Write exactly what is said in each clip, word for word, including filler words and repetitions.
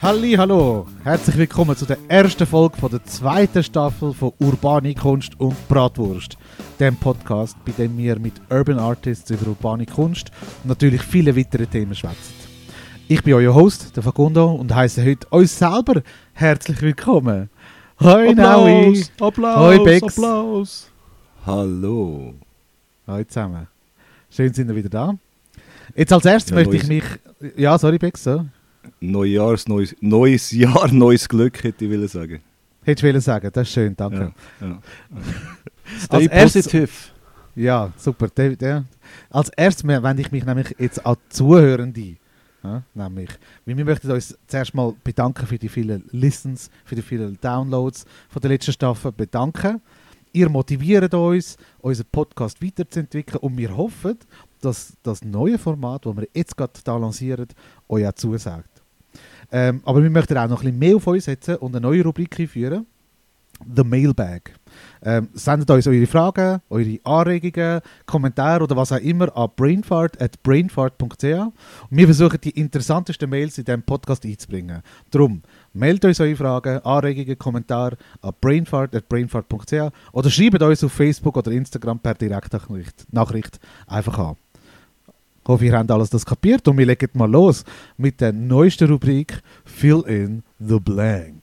Halli, hallo, herzlich willkommen zu der ersten Folge von der zweiten Staffel von Urbane Kunst und Bratwurst, dem Podcast, bei dem wir mit Urban Artists über urbane Kunst und natürlich viele weitere Themen schwätzen. Ich bin euer Host, der Facundo, und heiße heute uns selber herzlich willkommen. Hoi Naui, Applaus, hoi Bex, Applaus. Hallo. hoi zusammen. Schön sind wir wieder da. Jetzt als erstes Ja, möchte ich neues- mich... Ja, sorry Bex, so. Neujahrs, neues, neues Jahr, neues Glück, hätte ich wollen sagen. Hättest du wollen sagen, das ist schön, danke. Ja, ja. Stay Als erstes- positive. Ja, super. Der, der. Als erstes wende ich mich nämlich jetzt an die Zuhörende. Ja, nämlich, weil wir möchten uns zuerst mal bedanken für die vielen Listens, für die vielen Downloads von der letzten Staffel bedanken. Ihr motiviert uns, unseren Podcast weiterzuentwickeln, und wir hoffen, dass das neue Format, das wir jetzt gerade da lancieren, euch auch zusagt. Ähm, aber wir möchten auch noch ein bisschen mehr auf uns setzen und eine neue Rubrik einführen. The Mailbag. Ähm, sendet uns eure Fragen, eure Anregungen, Kommentare oder was auch immer an brainfart at brainfart punkt c h. Und wir versuchen, die interessantesten Mails in diesem Podcast einzubringen. Darum, meldet uns eure Fragen, Anregungen, Kommentare an brainfart at brainfart punkt c h oder schreibt uns auf Facebook oder Instagram per Direktnachricht Nachricht einfach an. Ich hoffe, ihr habt alles das kapiert, und wir legen mal los mit der neuesten Rubrik Fill in the Blank.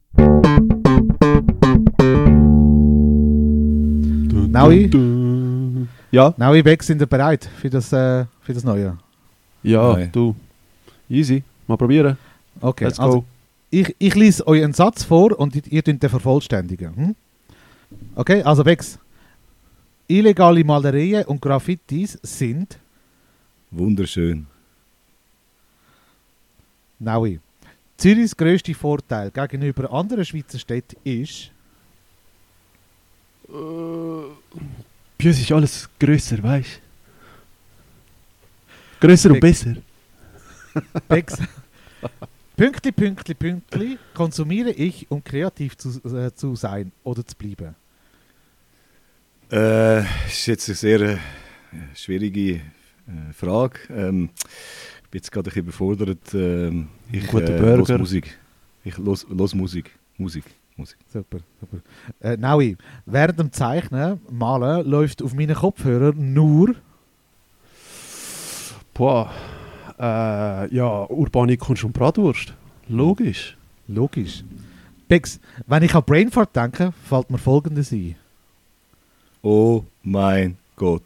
Naui? Ja, Naui, Beck, sind ihr bereit für das, äh, für das Neue? ja, Nein. du. Easy. Mal probieren. Okay, Let's also go. ich, ich lese euch einen Satz vor und ihr könnt den vervollständigen. Hm? Okay, also Bex. Illegale Malereien und Graffitis sind... Wunderschön. Naui. Zürichs grösster Vorteil gegenüber anderen Schweizer Städten ist... Bei uns ist alles grösser, weißt du? Grösser und Bex. besser. Bex. Pünktli, Pünktli, Pünktli konsumiere ich, um kreativ zu, äh, zu sein oder zu bleiben. Äh, ist jetzt eine sehr äh, schwierige äh, Frage. Ähm, ich bin jetzt gerade ein bisschen überfordert. Ähm, ich Guter äh, Burger. los Musik. Ich los, los Musik. Musik. Musik. Super, super. Äh, Naui, während dem Zeichnen, Malen, läuft auf meinen Kopfhörer nur... Boah. Äh, ja, urbane Kunst und Bratwurst. Logisch. Logisch. Bex, wenn ich an Brainfart denke, fällt mir Folgendes ein. Oh mein Gott.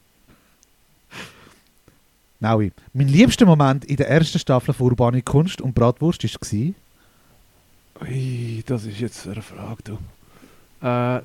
Naui, mein liebster Moment in der ersten Staffel von Urbane Kunst und Bratwurst war... Ui, das ist jetzt eine Frage, du. Äh,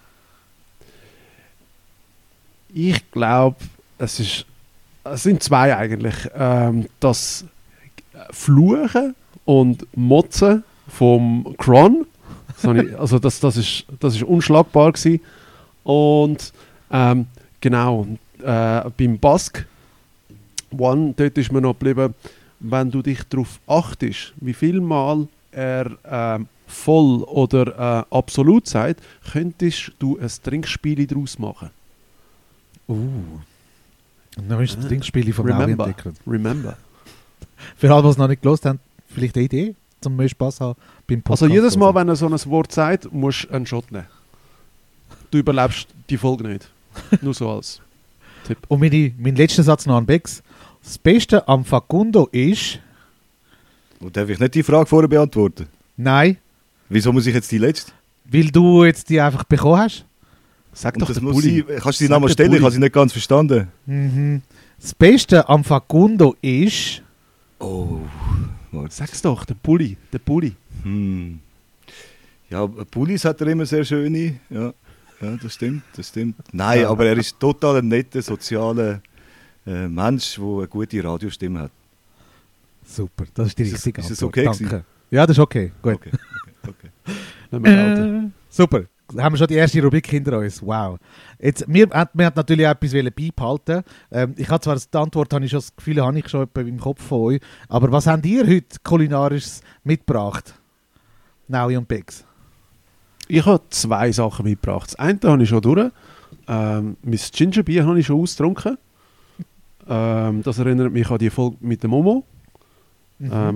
ich glaube, es ist, es sind zwei eigentlich. Ähm, das Fluchen und Motzen vom Kron. Das habe ich- Also das, das, ist, das ist unschlagbar gewesen. Und ähm, genau, äh, beim Bask One, dort ist mir noch geblieben, wenn du dich darauf achtest, wie viel Mal er ähm, voll oder äh, absolut sagt, könntest du ein Trinkspiel daraus machen. Uh. Und dann ist das Ah. Trinkspiel von Naui Remember. entwickelt. Remember. Für alle, die es noch nicht gelesen haben, vielleicht eine Idee, zum mehr Spass haben beim Podcast. Also jedes Mal, hören. wenn er so ein Wort sagt, musst du einen Shot nehmen. Du überlebst die Folge nicht. Nur so als Tipp. Und meine, mein letzter Satz noch an Bex. Das Beste am Facundo ist... Und darf ich nicht die Frage vorher beantworten? Nein, Wieso muss ich jetzt die letzte? weil du jetzt die einfach bekommen hast. Sag Und doch das den muss Pulli. sein. Kannst du die Sag Namen den stellen? Ich Pulli. habe sie nicht ganz verstanden. Mhm. Das Beste am Facundo ist... Oh. Warte. Sag's doch, der Pulli. Der Pulli. Hm. Ja, Pullis hat er immer sehr schöne. Ja, ja das stimmt, das stimmt. Nein, Ja. aber er ist total ein netter, sozialer äh, Mensch, der eine gute Radiostimme hat. Super, das ist die Ist es- richtige ist es Antwort. okay Danke. gewesen? Ja, das ist okay. Gut. Okay, okay, okay. Nehmen wir gelten. Äh, super. Da haben wir schon die erste Rubrik hinter uns. Wow. Jetzt, wir, wir haben natürlich auch etwas beibehalten. Ähm, ich habe zwar die Antwort, habe ich schon das Gefühl, habe ich schon etwa im Kopf von euch. Aber was habt ihr heute kulinarisches mitgebracht? Naui und Bex. Ich habe zwei Sachen mitgebracht. Das eine habe ich schon durch. Ähm, mein Gingerbier habe ich schon ausgetrunken. Ähm, das erinnert mich an die Folge mit dem Momo. Mhm. Ähm,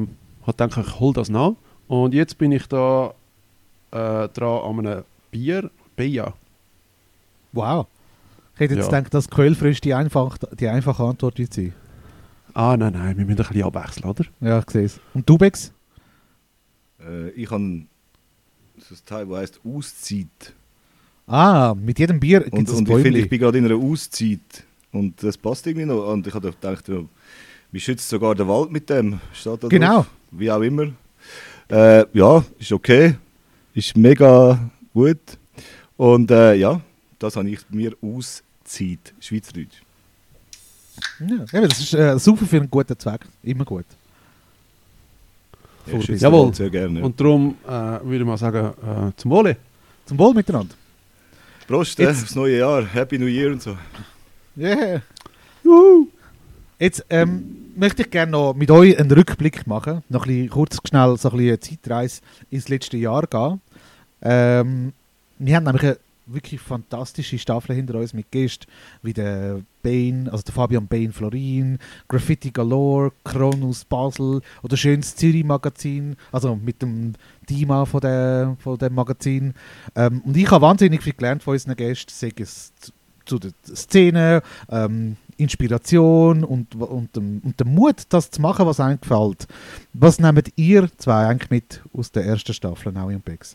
habe gedacht, ich hole das nach. Und jetzt bin ich da äh, dran an einem Bier, Beja. Wow. Ich hätte jetzt Ja. gedacht, dass Quellfrisch die, einfach, die einfache Antwort wird sein. Ah, nein, nein, wir müssen ein bisschen abwechseln, oder? Ja, ich sehe es. Und du, Bex? Äh, ich habe so ein Teil, das heisst Auszeit. Ah, mit jedem Bier gibt Und, es ein und ich finde, Bäumchen. ich bin gerade in einer Auszeit. Und das passt irgendwie noch. Und ich habe gedacht, ja, wie schützt sogar der Wald mit dem? Steht da Genau. drauf? Wie auch immer. Äh, ja, ist okay. Ist mega gut. Und äh, ja, das habe ich mir Auszeit, Schweizerdeutsch. Ja, eben, das ist äh, super für einen guten Zweck. Immer gut. Ja, ich schütze den Jawohl. Wald sehr gerne. Ja. Und darum äh, würde ich mal sagen, äh, zum Wohle. Zum Wohl miteinander. Prost, äh, Jetzt- aufs neue Jahr. Happy New Year und so. Yeah. Juhu. Jetzt ähm, möchte ich gerne noch mit euch einen Rückblick machen. Noch ein bisschen kurz, schnell so ein bisschen eine Zeitreise ins letzte Jahr gehen. Ähm, wir haben nämlich eine wirklich fantastische Staffel hinter uns mit Gästen wie der Bane, also der Fabian Bane Florin, Graffiti Galore, Kronus Basel oder schönes Zürich Magazin, also mit dem Dima von, der, von dem Magazin. Ähm, und ich habe wahnsinnig viel gelernt von unseren Gästen, sei es zu, zu der Szene, ähm, Inspiration und, und, dem, und dem Mut, das zu machen, was einem gefällt. Was nehmt ihr zwei eigentlich mit aus der ersten Staffel Now in Bex?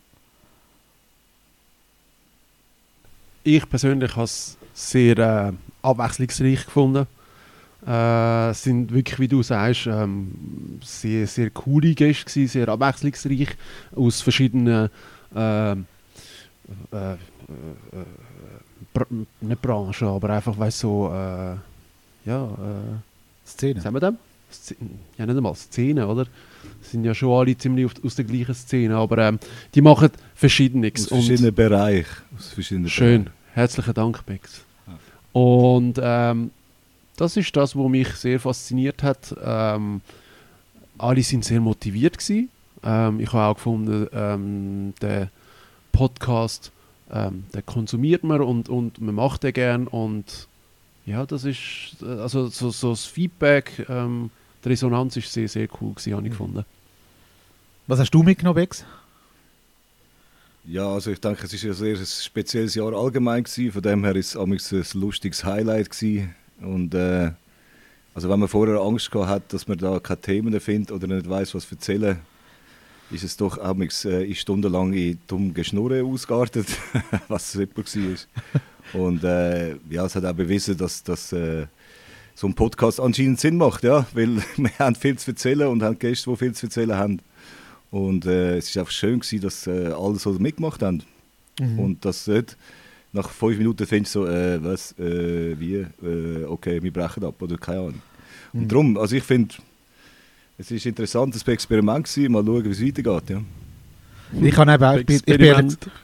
Ich persönlich habe es sehr äh, abwechslungsreich gefunden. Äh, es sind wirklich, wie du sagst, ähm, sehr, sehr coole Gäste gewesen, sehr abwechslungsreich aus verschiedenen äh, äh, äh, äh, Br nicht Branchen, aber einfach, weißt so, äh, ja, äh, Szene. was haben wir denn? Sz- Ja, nicht einmal Szenen, oder? Sind ja schon alle ziemlich auf, aus der gleichen Szene, aber ähm, die machen Verschiedenes. Aus verschiedenen Bereichen. Aus verschiedenen Schön, Bereichen. herzlichen Dank, Bex. Ja. Und ähm, das ist das, was mich sehr fasziniert hat. Ähm, alle sind sehr motiviert gewesen. Ähm, ich habe auch gefunden, ähm, der Podcast, ähm, den konsumiert man und, und man macht den gern. Und ja, das ist, äh, also so, so das Feedback, ähm, die Resonanz ist sehr, sehr cool gewesen, habe ich Mhm. gefunden. Was hast du mitgenommen, Bex? Ja, also ich denke, es war ein sehr spezielles Jahr allgemein gewesen. Von dem her ist es ein lustiges Highlight gewesen. Und äh, also wenn man vorher Angst gehabt hat, dass man da keine Themen findet oder nicht weiß, was erzählen, ist es doch auch äh, stundenlang in dumm Geschnurre ausgeartet, was super war. Und äh, ja, es hat auch bewiesen, dass, dass äh, so ein Podcast anscheinend Sinn macht, ja, weil wir haben viel zu erzählen und haben Gäste, die viel zu erzählen haben. Und äh, es war einfach schön gewesen, dass äh, alle so mitgemacht haben. Mhm. Und das nicht nach fünf Minuten findest du so, äh, was, äh, wie, äh, okay, wir brechen ab oder keine Ahnung. Mhm. Und darum, also ich finde, es ist ein interessantes Experiment gewesen, mal schauen, wie es weitergeht. Ja. Ich, kann eben, auch- ich, bin, ich, bin ehrlich, Experiment.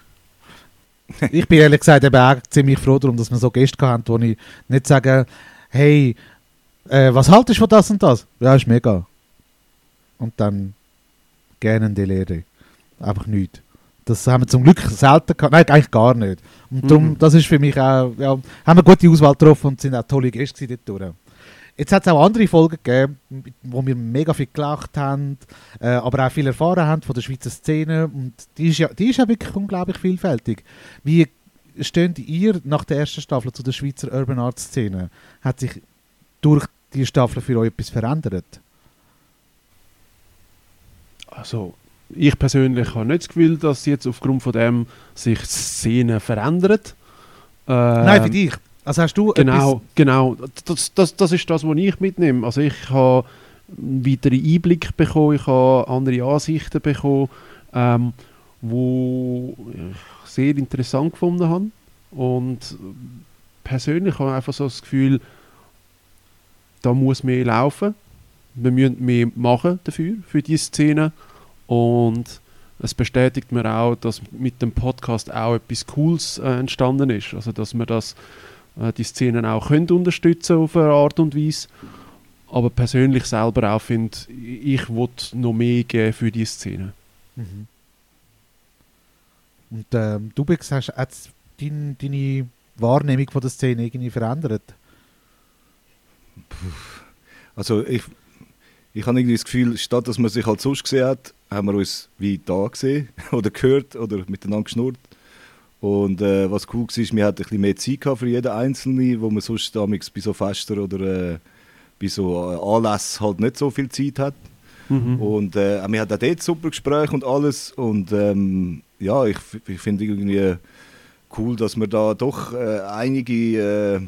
ich bin ehrlich gesagt eben auch ziemlich froh darum, dass wir so Gäste haben, wo ich nicht sage, hey, äh, was haltest du von das und das? Ja, ist mega. Und dann gerne eine Lehre. Einfach nichts. Das haben wir zum Glück selten gehabt. Nein, eigentlich gar nicht. Und darum, Mhm. das ist für mich auch, ja, haben wir eine gute Auswahl getroffen und sind auch tolle Gäste gewesen dort durch. Jetzt hat es auch andere Folgen gegeben, mit- wo wir mega viel gelacht haben, äh, aber auch viel erfahren haben von der Schweizer Szene. Und die ist ja, die ist ja wirklich unglaublich vielfältig. Wie steht ihr nach der ersten Staffel zu der Schweizer Urban Art Szene? Hat sich durch die Staffel für euch etwas verändert? Also, ich persönlich habe nicht das Gefühl, dass jetzt aufgrund von dem sich die Szene verändert. Ähm, Nein, für dich. Also hast du Genau, genau. Das, das, das ist das, was ich mitnehme. Also ich habe einen weiteren Einblick bekommen, ich habe andere Ansichten bekommen, ähm, wo ich sehr interessant gefunden habe. Und persönlich habe ich einfach so das Gefühl, da muss mehr laufen. Wir müssen mehr machen dafür, für diese Szene. Und es bestätigt mir auch, dass mit dem Podcast auch etwas Cooles äh, entstanden ist. Also dass wir das, äh, die Szenen auch können unterstützen auf eine Art und Weise. Aber persönlich selber auch finde, ich will noch mehr geben für diese Szene. Mhm. Und ähm, du Bex, hast hat dein, deine Wahrnehmung von der Szene irgendwie verändert? Also ich, ich habe irgendwie das Gefühl, statt dass man sich halt sonst gesehen hat, haben wir uns wie da gesehen oder gehört oder miteinander geschnurrt. Und äh, was cool war, ist, wir hatten ein bisschen mehr Zeit gehabt für jeden Einzelnen, wo man sonst damals bei so Festen oder äh, bei so äh, Anlässen halt nicht so viel Zeit hat. Mhm. Und äh, wir hatten auch dort super Gespräche und alles. Und ähm, ja, ich, ich finde irgendwie cool, dass wir da doch äh, einige äh,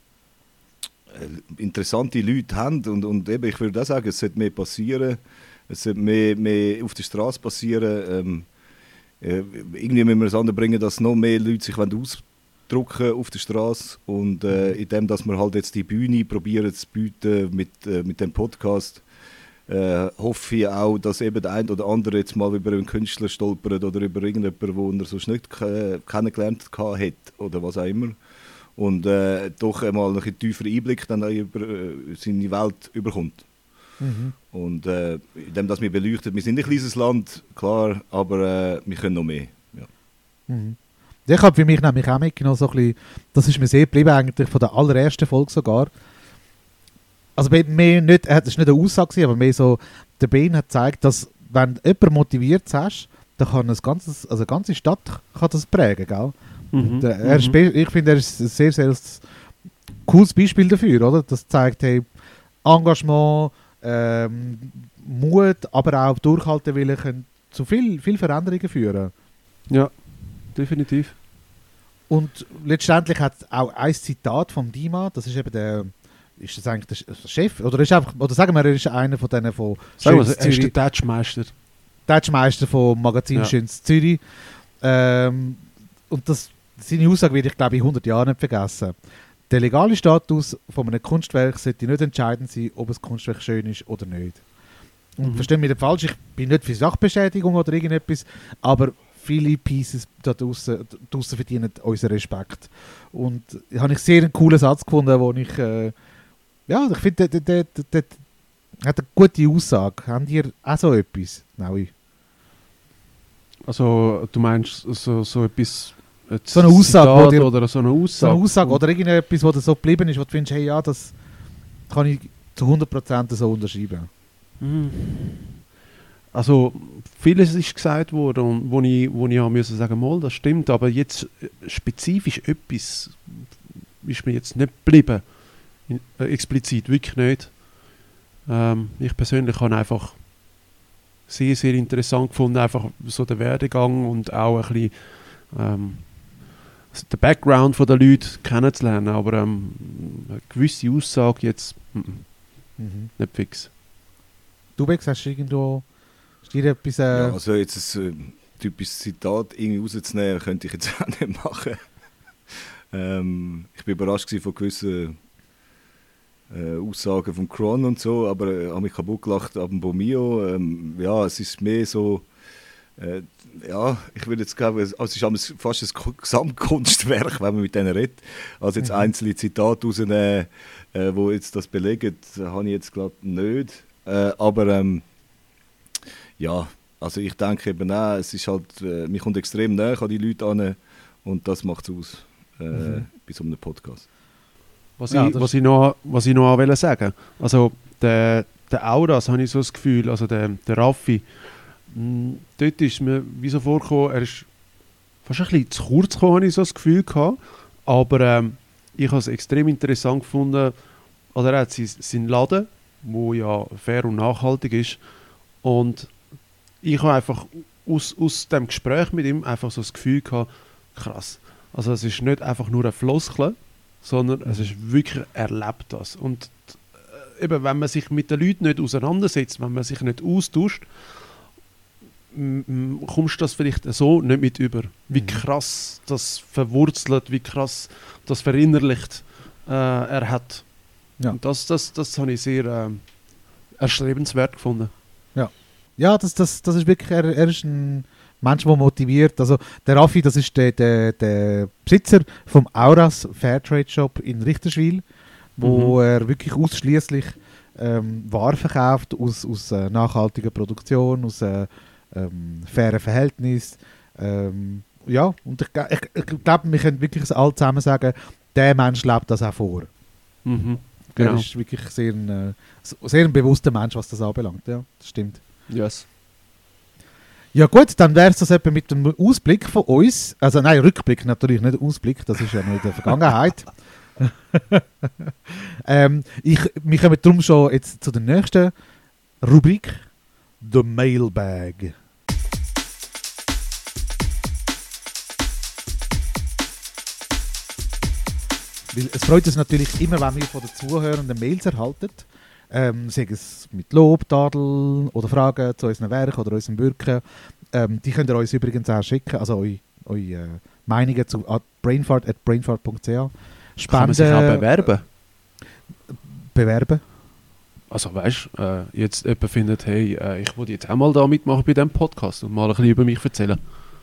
interessante Leute haben. Und, und eben, ich würde auch sagen, es sollte mehr passieren. Es sollte mehr, mehr auf der Straße passieren. Ähm, äh, irgendwie müssen wir es anbringen, dass noch mehr Leute sich ausdrücken auf der Straße. Und äh, indem, dass wir halt jetzt die Bühne probieren zu bieten mit, äh, mit dem Podcast, Äh, hoffe ich auch, dass eben der eine oder andere jetzt mal über einen Künstler stolpert oder über irgendjemanden, den er sonst nicht k- kennengelernt hat oder was auch immer. Und äh, doch einmal noch einen tieferen Einblick dann über äh, seine Welt überkommt. Mhm. Und äh, indem das wir beleuchtet, wir sind ein kleines Land, klar, aber äh, wir können noch mehr. Ja. Mhm. Ich habe für mich nämlich auch mitgenommen, so ein bisschen, das ist mir sehr geblieben, eigentlich von der allerersten Folge sogar. Also mehr nicht, das war nicht eine Aussage, aber mehr so, der Ben hat gezeigt, dass wenn du jemanden motiviert hast, dann kann ein ganzes, also eine ganze Stadt kann das prägen, gell? Mhm. Der, er ist, Mhm. ich finde, er ist ein sehr, sehr cooles Beispiel dafür, oder? Das zeigt, hey, Engagement, ähm, Mut, aber auch Durchhaltewillen können zu viel, viel Veränderungen führen. Ja, definitiv. Und letztendlich hat auch ein Zitat vom Dima, das ist eben der, ist das eigentlich der Chef, oder ist einfach, oder sagen wir, er ist einer von denen von Sagen wir, Schöns er ist der Zürich, Touchmeister. Touchmeister vom Magazin Ja. Schöns Zürich. Ähm, und das, seine Aussage werde ich, glaube ich, in hundert Jahren nicht vergessen. Der legale Status von einem Kunstwerk sollte nicht entscheidend sein, ob ein Kunstwerk schön ist oder nicht. Und Mhm. verstehe mich nicht falsch, ich bin nicht für Sachbeschädigung oder irgendetwas, aber viele Pieces da draussen draussen verdienen unseren Respekt. Und da habe ich sehr einen coolen Satz gefunden, wo ich, äh, ja, ich finde, der, der, der, der hat eine gute Aussage. Habt ihr auch so etwas? Nein. Also, du meinst so, so etwas. ein So eine Aussage, Zitat wo dir- oder so eine So Aussage. eine Aussage oder irgendetwas, wo dir so geblieben ist, wo du findest, hey, ja, das kann ich zu hundert Prozent so unterschreiben. Mhm. Also, vieles ist gesagt worden, und wo ich, wo ich auch müssen sagen, mal, das stimmt, aber jetzt äh, spezifisch etwas ist mir jetzt nicht geblieben. In, äh, explizit, wirklich nicht. Ähm, ich persönlich habe einfach sehr, sehr interessant gefunden, einfach so den Werdegang und auch ein bisschen ähm, den Background der Leute kennenzulernen, aber ähm, eine gewisse Aussage jetzt mm, mm, Mhm. nicht fix. Du, Bex, hast du irgendwo ist dir etwas... Äh, Ja, also jetzt ein äh, typisches Zitat irgendwie rauszunehmen, könnte ich jetzt auch nicht machen. ähm, ich war überrascht gewesen von gewissen äh, Aussagen von Kron und so, aber ich äh, habe mich kaputt gelacht ab dem Bomio. Ähm, ja, es ist mehr so, äh, ja, ich würde jetzt sagen, also es ist fast ein Ko- Gesamtkunstwerk, wenn man mit denen redet. Also jetzt Mhm. einzelne Zitate rausnehmen, äh, wo jetzt das belegen, habe ich jetzt glaube nicht. Äh, aber ähm, ja, also ich denke eben auch, es ist halt, äh, man kommt extrem näher an die Leute an und das macht es aus äh, Mhm. bei so einem Podcast. Was, Ja, ich, das- was, ich noch, was ich noch wollte sagen, also der, der Auras, habe ich so das Gefühl, also der, der Raffi, mh, dort ist mir wie so vorgekommen, er ist fast ein bisschen zu kurz gekommen, habe ich so das Gefühl gehabt, aber ähm, ich habe es extrem interessant gefunden, oder er hat sein, seinen Laden, wo ja fair und nachhaltig ist, und ich habe einfach aus, aus dem Gespräch mit ihm einfach so das Gefühl gehabt, krass, also es ist nicht einfach nur ein Floskel, sondern es ist wirklich, er lebt das. Und äh, eben, wenn man sich mit den Leuten nicht auseinandersetzt, wenn man sich nicht austauscht, m- m- kommst du das vielleicht so nicht mit über. Wie Mhm. krass das verwurzelt, wie krass das verinnerlicht äh, er hat. Ja. Und das, das, das habe ich sehr äh, erstrebenswert gefunden. Ja, das, das, das ist wirklich, er, er ist ein Mensch, der motiviert. Also der Raffi, das ist der, der, der Besitzer vom Auras Fairtrade Shop in Richterswil, wo Mhm. er wirklich ausschließlich ähm, Waren verkauft aus, aus äh, nachhaltiger Produktion, aus äh, ähm, fairen Verhältnissen. Ähm, ja, und ich, ich, ich glaube, wir können wirklich alle zusammen sagen, der Mensch lebt das auch vor. Mhm. Genau. Er ist wirklich sehr ein, äh, sehr ein bewusster Mensch, was das anbelangt. Ja, das stimmt. Yes. Ja gut, dann wäre es das etwa mit dem Ausblick von uns. Also nein, Rückblick natürlich, nicht Ausblick, das ist ja nur in der Vergangenheit. ähm, ich, wir kommen darum schon jetzt zu der nächsten Rubrik, The Mailbag. Weil es freut uns natürlich immer, wenn wir von den Zuhörenden Mails erhalten. Ähm, sei es mit Lob, Tadel oder Fragen zu unseren Werken oder unserem Wirken. Ähm, die könnt ihr uns übrigens auch schicken, also eure, eure äh, Meinungen zu brainfart at brainfart punkt c h. Spenden, Kann man sich auch bewerben? Bewerben? Also weißt du, äh, jetzt jemand findet, hey, äh, ich will jetzt auch mal da mitmachen bei diesem Podcast und mal ein bisschen über mich erzählen.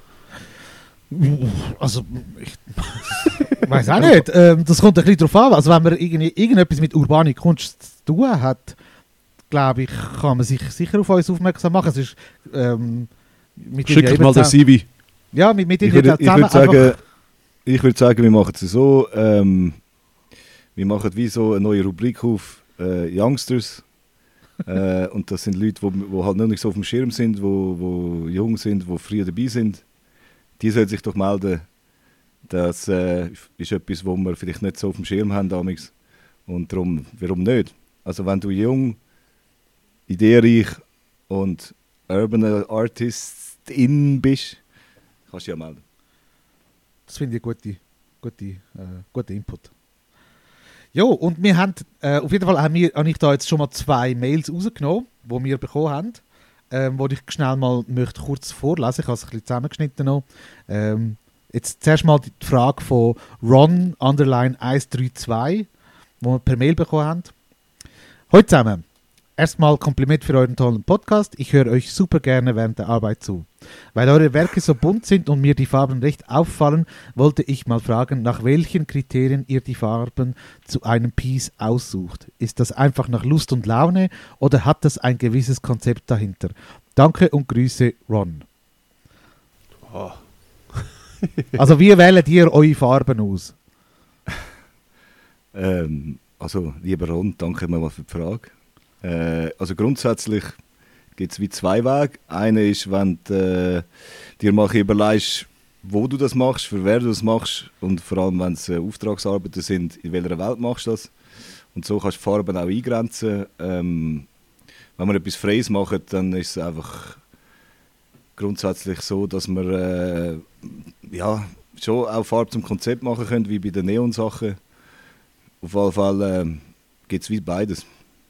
Also, ich weiß auch nicht. Ähm, das kommt ein bisschen darauf an. Also, wenn man irgendwie, irgendetwas mit urbaner Kunst zu tun hat, glaube ich, kann man sich sicher auf uns aufmerksam machen. Es ist, ähm, mit Schick uns mal den C V. Ja, mit, mit Ich ihnen würde ich zusammen würd sagen, einfach- ich würd sagen, wir machen es so. Ähm, wir machen wie so eine neue Rubrik auf äh, Youngsters. äh, und das sind Leute, die wo, wo halt noch nicht so auf dem Schirm sind, die wo, wo jung sind, die früher dabei sind. Die sollen sich doch melden. Das äh, ist etwas, wo wir vielleicht nicht so auf dem Schirm haben damals. Und darum, warum nicht? Also wenn du jung, ideenreich und Urban Artistin bist, kannst du dich ja melden. Das finde ich gute, gute, äh, guter Input. Jo, und wir haben, äh, auf jeden Fall haben wir, habe ich da jetzt schon mal zwei Mails rausgenommen, die wir bekommen haben, ähm, die ich schnell mal möchte kurz vorlesen. Ich habe es ein bisschen zusammengeschnitten noch. Ähm, jetzt zuerst mal die Frage von Ron Underline eins drei zwei, die wir per Mail bekommen haben. Hallo zusammen. Erstmal Kompliment für euren tollen Podcast. Ich höre euch super gerne während der Arbeit zu. Weil eure Werke so bunt sind und mir die Farben recht auffallen, wollte ich mal fragen, nach welchen Kriterien ihr die Farben zu einem Piece aussucht. Ist das einfach nach Lust und Laune oder hat das ein gewisses Konzept dahinter? Danke und Grüße, Ron. Oh. Also wie wählt ihr eure Farben aus? Ähm, also, lieber Ron, danke mal für die Frage. Äh, also grundsätzlich gibt es wie zwei Wege. Einer ist, wenn du äh, dir mal überlegst, wo du das machst, für wer du das machst und vor allem, wenn es äh, Auftragsarbeiten sind, in welcher Welt machst du das. Und so kannst du die Farben auch eingrenzen. Ähm, wenn wir etwas Freies machen, dann ist es einfach grundsätzlich so, dass wir äh, ja, schon auch Farbe zum Konzept machen können, wie bei den Neon-Sachen. Auf jeden Fall äh, gibt es wie beides.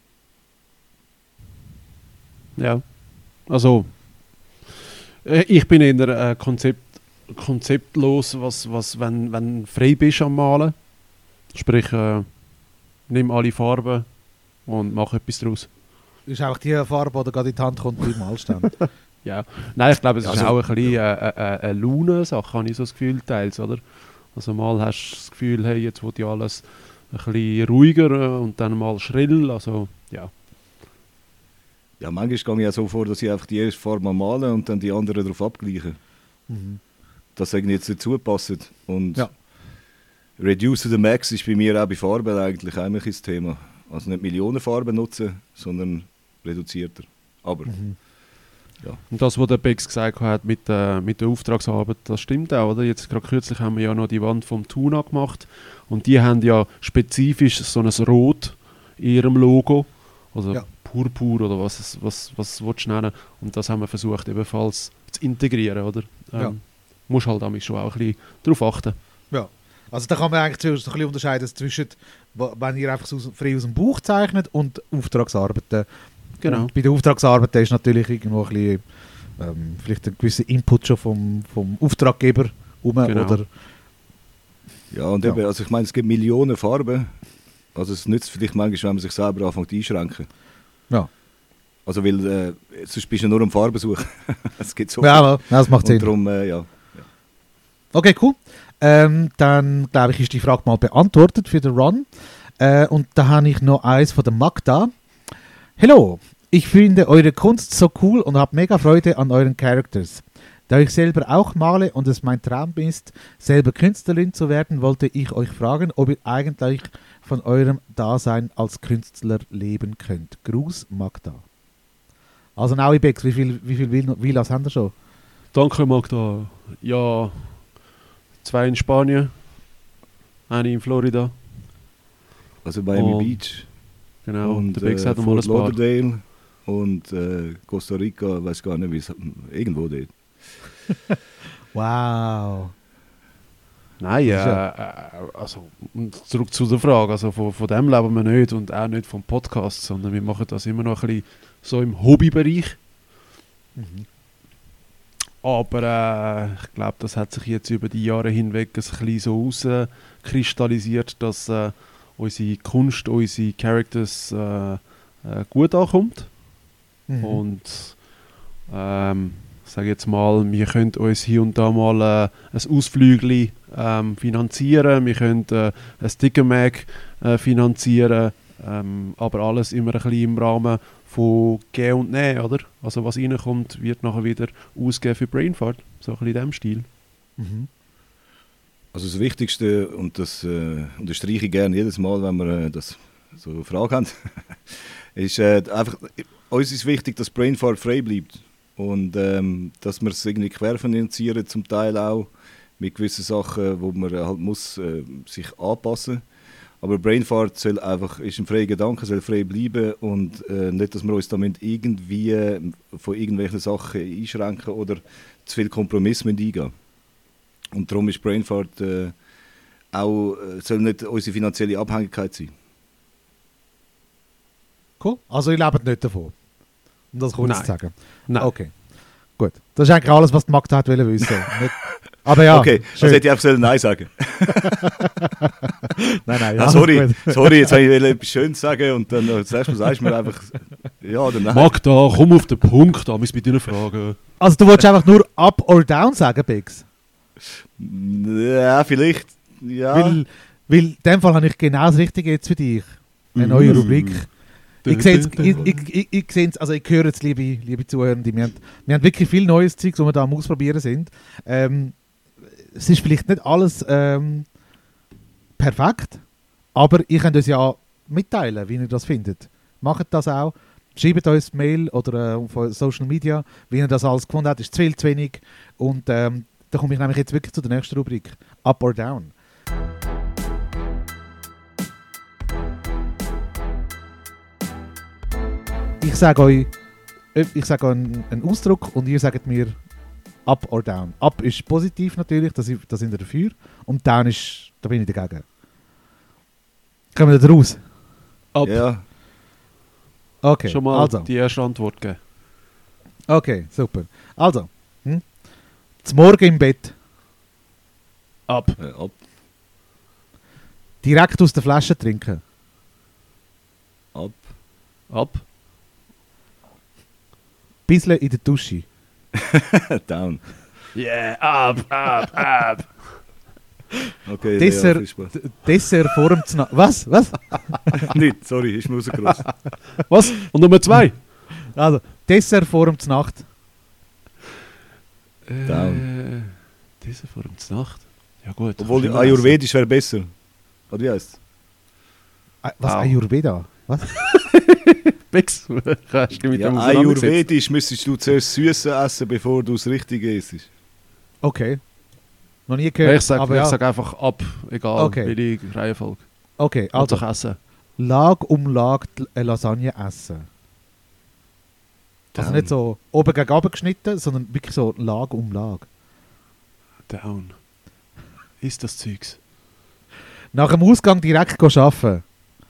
Ja, also äh, ich bin eher äh, Konzept, konzeptlos, was, was wenn, wenn du frei bist am Malen. Sprich, äh, nimm alle Farben und mach etwas daraus. Das ist auch die Farbe, die dir gerade in die Hand kommt beim Malstand. Ja, nein, ich glaube, es ist Also- auch ein bisschen äh, äh, äh, eine Laune-Sache, habe ich so das Gefühl, teils, oder? Also mal hast du das Gefühl, hey, jetzt wird ja alles ein bisschen ruhiger äh, und dann mal schrill, also ja. Ja, manchmal gehe ich ja so vor, dass ich einfach die erste Farbe mal male und dann die anderen darauf abgleiche. Mhm. Das irgendwie jetzt dazu passt. Und Ja. Reduce to the Max ist bei mir auch bei Farben eigentlich auch ein Thema. Also nicht Millionen Farben nutzen, sondern reduzierter. Aber Mhm. Und das, was der Bex gesagt hat mit, äh, mit der Auftragsarbeit, das stimmt auch, oder? Jetzt gerade kürzlich haben wir ja noch die Wand vom Tuna gemacht und die haben ja spezifisch so ein Rot in ihrem Logo, also Ja. Purpur oder was, es- was, was willst du nennen? Und das haben wir versucht ebenfalls zu integrieren, oder? Ähm, Ja. Musst halt damit schon auch ein bisschen darauf achten. Ja, also da kann man eigentlich zuerst ein bisschen unterscheiden zwischen, wo- wenn ihr einfach so aus, frei aus dem Bauch zeichnet und Auftragsarbeiten. Genau. Und bei den Auftragsarbeiten ist natürlich irgendwo ein bisschen, ähm, vielleicht ein gewisser Input schon vom, vom Auftraggeber rum, Genau. oder ja, und Ja. eben, also ich meine, es gibt Millionen Farben. Also es nützt vielleicht manchmal, wenn man sich selber anfängt einschränken. Ja. Also weil, äh, sonst bist du nur am Farben suchen. Es gibt so ja, aber, ja, das macht Und Sinn. darum, äh, ja. Okay, cool. Ähm, dann glaube ich, ist die Frage mal beantwortet für den Ron. Äh, und da habe ich noch eins von der Magda. Hello, ich finde eure Kunst so cool und habe mega Freude an euren Characters. Da ich selber auch male und es mein Traum ist, selber Künstlerin zu werden, wollte ich euch fragen, ob ihr eigentlich von eurem Dasein als Künstler leben könnt. Gruß, Magda. Also Naui Bex, wie viel, wie viel Vil- Villas haben ihr schon? Danke, Magda. Ja, zwei in Spanien, eine in Florida. Also Miami Oh. Beach Genau, und der Bex äh, hat mal ein Fort paar. Lauderdale und äh, Costa Rica, weiß gar nicht, wie es irgendwo dort. Wow. Nein, äh, Ja. äh, also zurück zu der Frage, also von, von dem leben wir nicht und auch nicht vom Podcast, sondern wir machen das immer noch ein bisschen so im Hobbybereich. Mhm. Aber äh, ich glaube, das hat sich jetzt über die Jahre hinweg ein bisschen so rauskristallisiert, dass äh, unsere Kunst, unsere Characters äh, äh, gut ankommt. Mhm. Und ähm, ich sage jetzt mal, wir können uns hier und da mal äh, ein Ausflügli ähm, finanzieren, wir können äh, ein Sticker-Mag äh, finanzieren, ähm, aber alles immer ein bisschen im Rahmen von Gehen und Nehmen, oder? Also was reinkommt, wird nachher wieder ausgegeben für Brainfart, so ein bisschen in diesem Stil. Mhm. Also das Wichtigste, und das äh, unterstreiche ich gerne jedes Mal, wenn wir äh, das so eine Frage haben, ist äh, einfach, uns ist wichtig, dass Brainfart frei bleibt und ähm, dass wir es irgendwie querfinanzieren, zum Teil auch mit gewissen Sachen, wo man halt muss äh, sich anpassen. Aber Brainfart soll einfach, ist ein freier Gedanke, soll frei bleiben und äh, nicht, dass wir uns damit irgendwie äh, von irgendwelchen Sachen einschränken oder zu viel Kompromiss mit eingehen. Und darum ist Brainfart äh, auch, äh, soll nicht unsere finanzielle Abhängigkeit sein. Cool. Also ihr lebt nicht davon. Um das kurz Nein. zu sagen. Nein. Okay. Gut. Das ist eigentlich alles, was die Magda hat wollen wissen. Nicht, aber ja. Okay, schön. also hätte ich einfach sollen Nein sagen. Nein, nein. Ah, alles sorry, gut. sorry, jetzt wollte ich etwas Schönes sagen und dann äh, das erste Mal sagst du mir einfach ja oder nein. Magda, komm auf den Punkt, da müssen wir dir fragen. Also du wolltest einfach nur up or down sagen, Biggs? Ja, vielleicht. Ja. Weil, weil in dem Fall habe ich genau das Richtige jetzt für dich. Eine Mhm. neue Rubrik. Ich sehe es, ich, ich, ich, ich seh's, also ich höre jetzt, liebe, liebe Zuhörende, wir haben, wir haben wirklich viel neues Zeug, das wir da am Ausprobieren sind. Ähm, es ist vielleicht nicht alles ähm, perfekt, aber ihr könnt uns ja mitteilen, wie ihr das findet. Macht das auch. Schreibt uns Mail oder äh, auf Social Media, wie ihr das alles gefunden habt. Ist zu viel, zu wenig. Und ähm, da komme ich nämlich jetzt wirklich zu der nächsten Rubrik. Up or down. Ich sage euch, ich sage einen, einen Ausdruck und ihr sagt mir up or down. Up ist positiv natürlich, da sind da sind wir dafür. Und down ist, da bin ich dagegen. Kommen wir da raus? Ab. Ja. Okay, Schon mal also. die erste Antwort geben. Okay, super. Also, hm? zum Morgen im Bett, Ab. Äh, ab. direkt aus der Flasche trinken, Ab. Ab. bisschen in der Dusche, Down. Yeah, ab, ab, ab. Okay, Dessert- ja, viel Spaß. D- Dessert vor dem Zna... Was? Was? Nicht, sorry, ist mir rausgelassen. Was? Und Nummer zwei? Also, Dessert vor dem Znacht, Down. Äh, diese vor der Nacht. Ja gut. Obwohl kannst du immer Ayurvedisch wäre besser. Oder wie heißt Äh, was, Au. Ayurveda? Was? essen. Nix. Kannst du mit Ja, dem auseinandersetzen. Ayurvedisch müsstest du zuerst Süße essen, bevor du das Richtige isst. Okay. Noch nie Ja, gehört, ich sage aber ja. sag einfach ab, egal Okay. welche Reihenfolge. Okay, Also also, essen. Lag um Lag die- eine Lasagne essen. Also Down. nicht so oben gegen oben geschnitten, sondern wirklich so Lag um Lag. Down. Ist das Zeugs? Nach dem Ausgang direkt go arbeiten.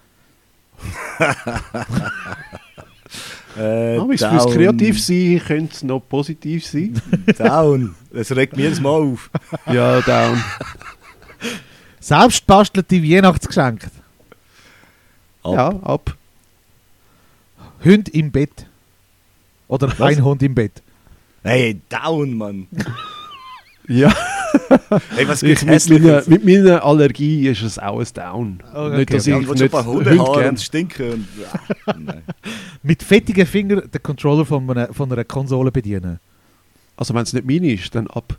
Äh, Ah, es down. muss kreativ sein, könnte es noch positiv sein. Down. Das regt mich jedes Mal auf. Ja, down. Selbst bastelte Weihnachtsgeschenke. Ab. Ja, ab. Hund im Bett. Oder Was? ein Hund im Bett. Hey, down, Mann. Ja, Hey, was ich, gibt's mit, meiner, Hässliches? mit meiner Allergie ist es auch ein Down. Okay, Nicht, dass okay. Ja, ich und nicht schon ein paar Hunde Hundehaare gern. und stinken. Und, ah, nein. Mit fettigen Fingern den Controller von einer, von einer Konsole bedienen. Also wenn es nicht meine ist, dann ab.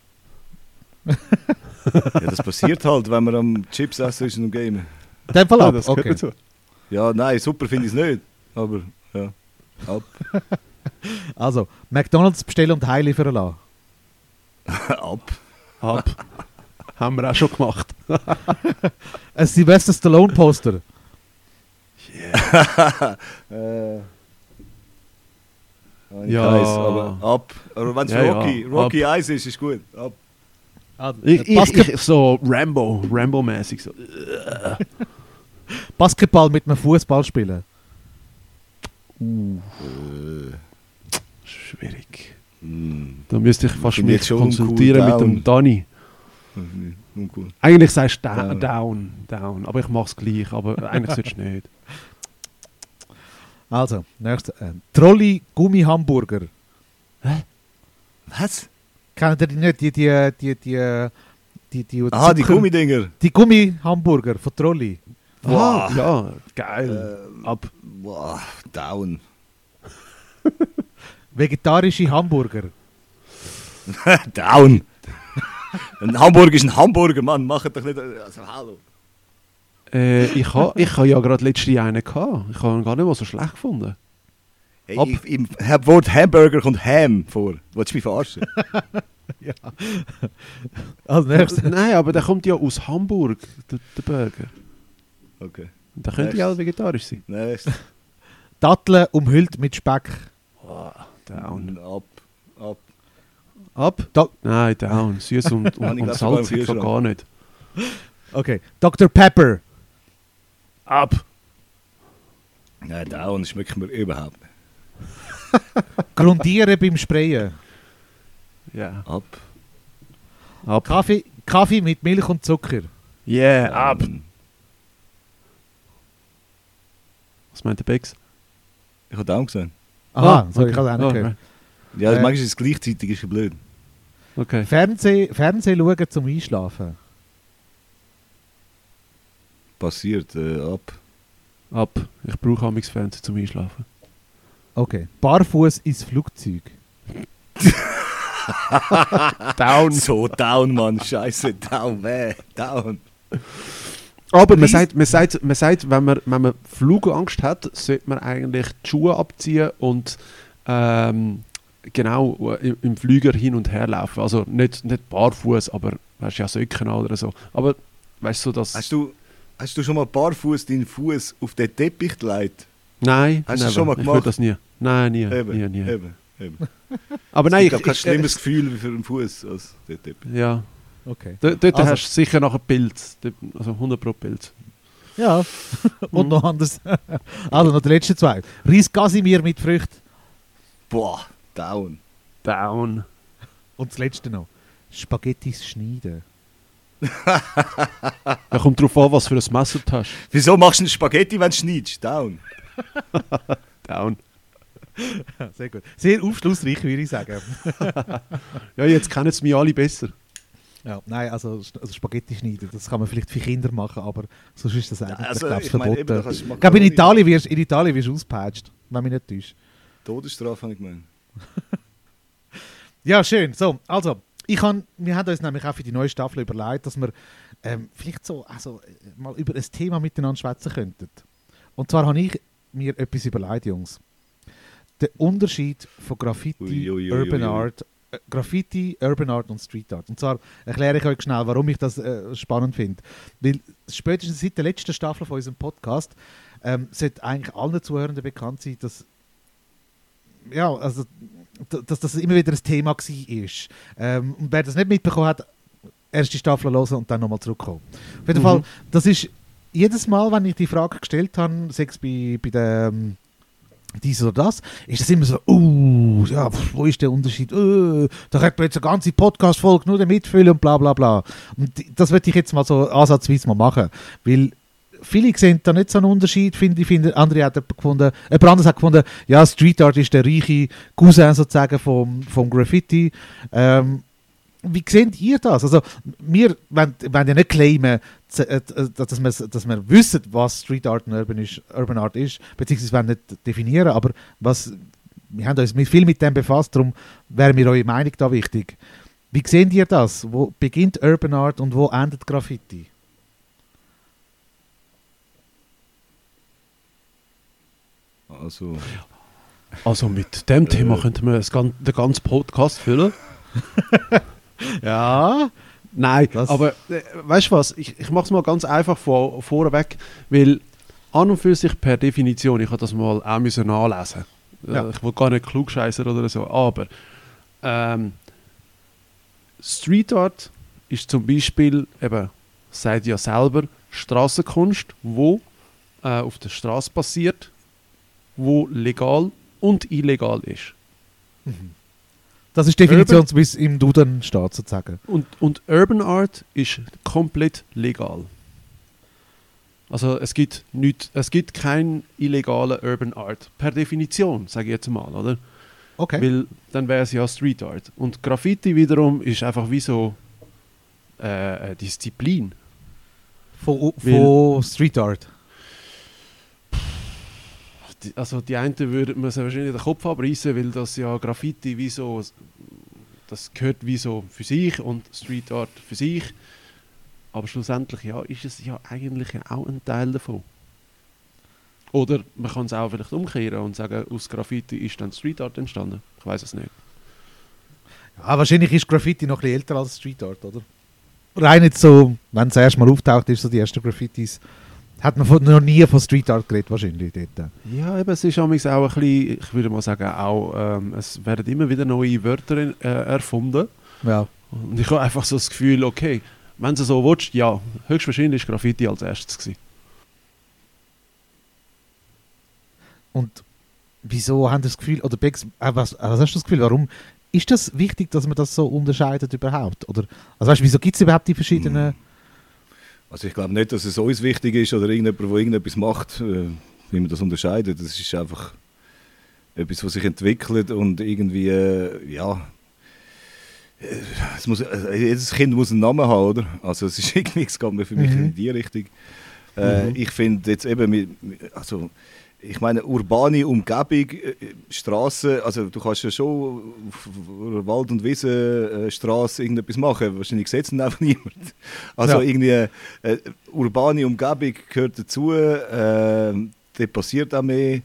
Ja, das passiert halt, wenn man am Chips essen ist und am Gamen. In dem Fall Ja, ab, das gehört okay. dazu. Ja, nein, super finde ich es nicht. Aber, ja, ab. Also, McDonalds bestellen und heimliefern lassen. ab. Ab. Haben wir auch schon gemacht. Ein Sylvester Stallone Poster. äh, Ja. Heiß, aber ab. Aber wenn es Ja, ja, Rocky, Rocky eins ist, ist gut. Ab. Also, Ich, ich, Basket ich, so Rambo, Rambo-mäßig. So. Basketball mit einem Fußball spielen. Uh, Äh, schwierig. mh. Da müsste ich fast Finde ich mich jetzt schon konsultieren uncool, mit dem down. Dani. Hm, Uncool. Eigentlich sagst du da, Down. down, down. Aber ich mache es gleich. Aber eigentlich solltest du nicht. Also, nächstes. Äh, Trolli Gummi-Hamburger. Was? Kennt ihr die nicht? Die, die, die, die, die, die, Aha, die Zucker- Gummidinger. Die Gummi-Hamburger von Trolli. Ah, Wow. ja, geil. Ähm, Ab. Boah, down. Vegetarische Hamburger. down. Ein Hamburger ist ein Hamburger, Mann. Mach doch nicht. Also, hallo. Äh, ich habe ich ha ja gerade letzte einen gehabt. Ich habe ihn gar nicht mal so schlecht gefunden. Hey, Ab. ich, Im Ham- Wort Hamburger kommt Ham vor. Wolltest du mich verarschen? Ja. Also, nächstes. Nein, aber der kommt ja aus Hamburg, der, der Burger. Okay. Der könnte ja auch vegetarisch sein. Nein, Datteln umhüllt mit Speck. Oh, down. ab. Ab. Ab? Da Nein, down. Süß und, Habe und, ich und grad sogar im salzig Kühlschrank. gar nicht. okay. Doktor Pepper. Ab. Nein, down schmeckt mir überhaupt nicht. Grundieren beim Sprayen. Ja. Ab. Ab. Kaffee, Kaffee mit Milch und Zucker. Yeah, ab. Ähm, Was meint der Bex? Ich habe down gesehen. Aha, Ah, sorry, ich okay. habe auch nicht Ah, gehört. Ja, Äh. manchmal ist es gleichzeitig, ist ja blöd. Okay. Fernseh, Fernseh schauen zum Einschlafen. Passiert, äh, ab. Ab. Ich brauche amigs Fernsehen zum Einschlafen. Okay. Barfuß ins Flugzeug. Down. So down, Mann. Scheiße, down, weh, down. Aber man Ries- sagt, man sagt, man sagt wenn, man, wenn man Flugangst hat, sollte man eigentlich die Schuhe abziehen und ähm, genau im, im Flüger hin und her laufen. Also nicht, nicht barfuß, aber weißt ja Socken oder so. Aber weißt du, dass. Hast du, hast du schon mal barfuß deinen Fuß auf den Teppich gelegt? Nein, Hast du never. schon mal Ich gemacht? würde das nie. Nein, nie. Eben, nie, nie. eben, eben. Aber Es nein, gibt ich, auch kein ich, schlimmes ich, Gefühl wie für einen Fuß als der Teppich. ja. Okay. Dort, dort Also- hast du sicher nachher Pilz. Dort- Also hundert Pro Pilz. Ja. Und noch anders. Also noch die letzten zwei. Reis Casimir mit Früchten. Boah, down. Down. Und das letzte noch. Spaghettis schneiden. Da kommt drauf an, was für ein Messer du hast. Wieso machst du einen Spaghetti, wenn du schneidest? Down. Down. Sehr gut. Sehr aufschlussreich, würde ich sagen. Ja, jetzt kennen es mich alle besser. Ja, nein, also, also Spaghetti schneiden, das kann man vielleicht für Kinder machen, aber sonst ist das eigentlich, also, glaub ich, ich meine, eben, da verboten. kannst du Ich glaube, in Macaroni- Italien wirst in Italien wirst du ausgepeitscht, wenn mich nicht täuscht. Todesstrafe habe ich gemeint. Ja, schön. So, also, ich han, wir haben uns nämlich auch für die neue Staffel überlegt, dass wir ähm, vielleicht so also, äh, mal über ein Thema miteinander schwätzen könnten. Und zwar habe ich mir etwas überlegt, Jungs. Der Unterschied von Graffiti, Ui, ui, ui, Urban ui, ui. Art, äh, Graffiti, Urban Art und Street Art. Und zwar erkläre ich euch schnell, warum ich das äh, spannend finde. Weil spätestens seit der letzten Staffel von unserem Podcast ähm, sollte eigentlich allen Zuhörenden bekannt sein, dass ja, also d- dass das immer wieder ein Thema war. Ähm, und wer das nicht mitbekommen hat, erste Staffel hören und dann nochmal zurückkommen. Auf jeden Mhm. Fall, das ist jedes Mal, wenn ich die Frage gestellt habe, sei es bei, bei der ähm, dies oder das, ist das immer so, uh, ja, pf, wo ist der Unterschied? Uh, da könnte man jetzt eine ganze Podcast-Folge nur damit füllen und bla bla bla. Und die- das würde ich jetzt mal so ansatzweise mal machen, weil viele sehen da nicht so einen Unterschied, finde ich. Finde, andere hat jemand gefunden, jemand anderes hat gefunden, ja, Street Art ist der reiche Cousin sozusagen vom, vom Graffiti. Ähm, wie seht ihr das? Also, wir wollen, wollen ja nicht claimen, z- äh, äh, dass wir, dass wir wissen, was Street Art und Urban, ist, Urban Art ist, beziehungsweise wollen nicht definieren, aber was, wir haben uns mit, viel mit dem befasst, darum wäre mir eure Meinung da wichtig. Wie seht ihr das? Wo beginnt Urban Art und wo endet Graffiti? Also, Also mit dem Thema könnten wir das gan- den ganzen Podcast füllen. Ja. Nein, Das- aber äh, weißt du was, ich, ich mache es mal ganz einfach vor, vorweg, weil an und für sich per Definition, ich habe das mal auch müssen nachlesen. Äh, Ja. Ich will gar nicht klugscheißer oder so, aber ähm, Street Art ist zum Beispiel, eben, sagt ja selber, Strassenkunst, wo äh, auf der Straße passiert, wo legal und illegal ist. Das ist die Definition, wie es im Duden steht, sozusagen. Und, und Urban Art ist komplett legal. Also es gibt, nicht, es gibt keinen illegalen Urban Art. Per Definition, sage ich jetzt mal, oder? Okay. Weil dann wäre es ja Street Art. Und Graffiti wiederum ist einfach wie so äh, eine Disziplin. Von, von Street Art. Die- Also die einen würden mir so wahrscheinlich den Kopf abreißen, weil das ja Graffiti wie so, das gehört wie so für sich und Street Art für sich. Aber schlussendlich ja, ist es ja eigentlich ja auch ein Teil davon. Oder man kann es auch vielleicht umkehren und sagen, aus Graffiti ist dann Street Art entstanden. Ich weiß es nicht. Ja, wahrscheinlich ist Graffiti noch ein bisschen älter als Street Art, oder? Rein jetzt so, wenn es erst mal auftaucht, ist so die ersten Graffitis. Hat man von, noch nie von Street Art geredet, wahrscheinlich dort. Ja, eben, es ist amigs auch ein bisschen, ich würde mal sagen, auch, ähm, es werden immer wieder neue Wörter in, äh, erfunden. Ja. Und ich habe einfach so das Gefühl, okay, wenn du so willst, ja, höchstwahrscheinlich war Graffiti als erstes gewesen. Und wieso haben das Gefühl, oder Bex, äh, was, äh, was hast du das Gefühl, warum ist das wichtig, dass man das so unterscheidet überhaupt? Oder, also weißt du, wieso gibt es überhaupt die verschiedenen... also ich glaube nicht, dass es uns wichtig ist oder irgendjemand, der irgendetwas macht, äh, wie man das unterscheidet. Das ist einfach etwas, was sich entwickelt und irgendwie, äh, ja, äh, es muss, äh, jedes Kind muss einen Namen haben, oder? Also es ist irgendwie, es geht mir für mich Mhm. in die Richtung. Äh, Mhm. Ich finde jetzt eben, mit, mit- also ich meine, urbane Umgebung, äh, Straßen, also du kannst ja schon auf einer Wald- und Wiesenstraße irgendetwas machen, wahrscheinlich sieht es einfach niemand. Also Ja. irgendwie, äh, urbane Umgebung gehört dazu, äh, da passiert auch mehr.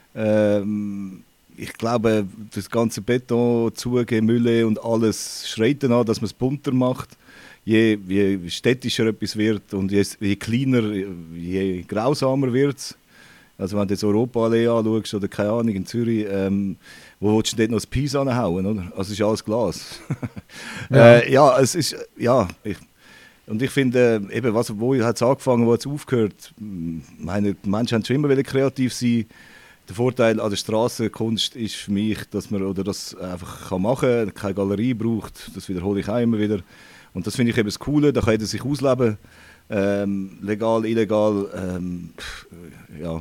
Ähm, ich glaube, das ganze Beton, Zugemülle und alles schreit danach, dass man es bunter macht. Je, je städtischer etwas wird und je, je kleiner, je grausamer wird es. Also wenn du jetzt Europaallee anschaust oder keine Ahnung, in Zürich, ähm, wo willst du dort noch das Pisa anhauen, oder? Also es ist alles Glas. Ja. ja. Äh, ja, es ist, ja, ich, und ich finde, äh, eben, was, wo hat es angefangen, wo hat es aufgehört? M- Meine, die Menschen haben schon immer wollen kreativ sein. Der Vorteil an der Strassenkunst ist für mich, dass man oder das einfach kann machen kann, keine Galerie braucht, das wiederhole ich auch immer wieder. Und das finde ich eben das Coole, da kann jeder sich ausleben, ähm, legal, illegal, ähm, pff, ja.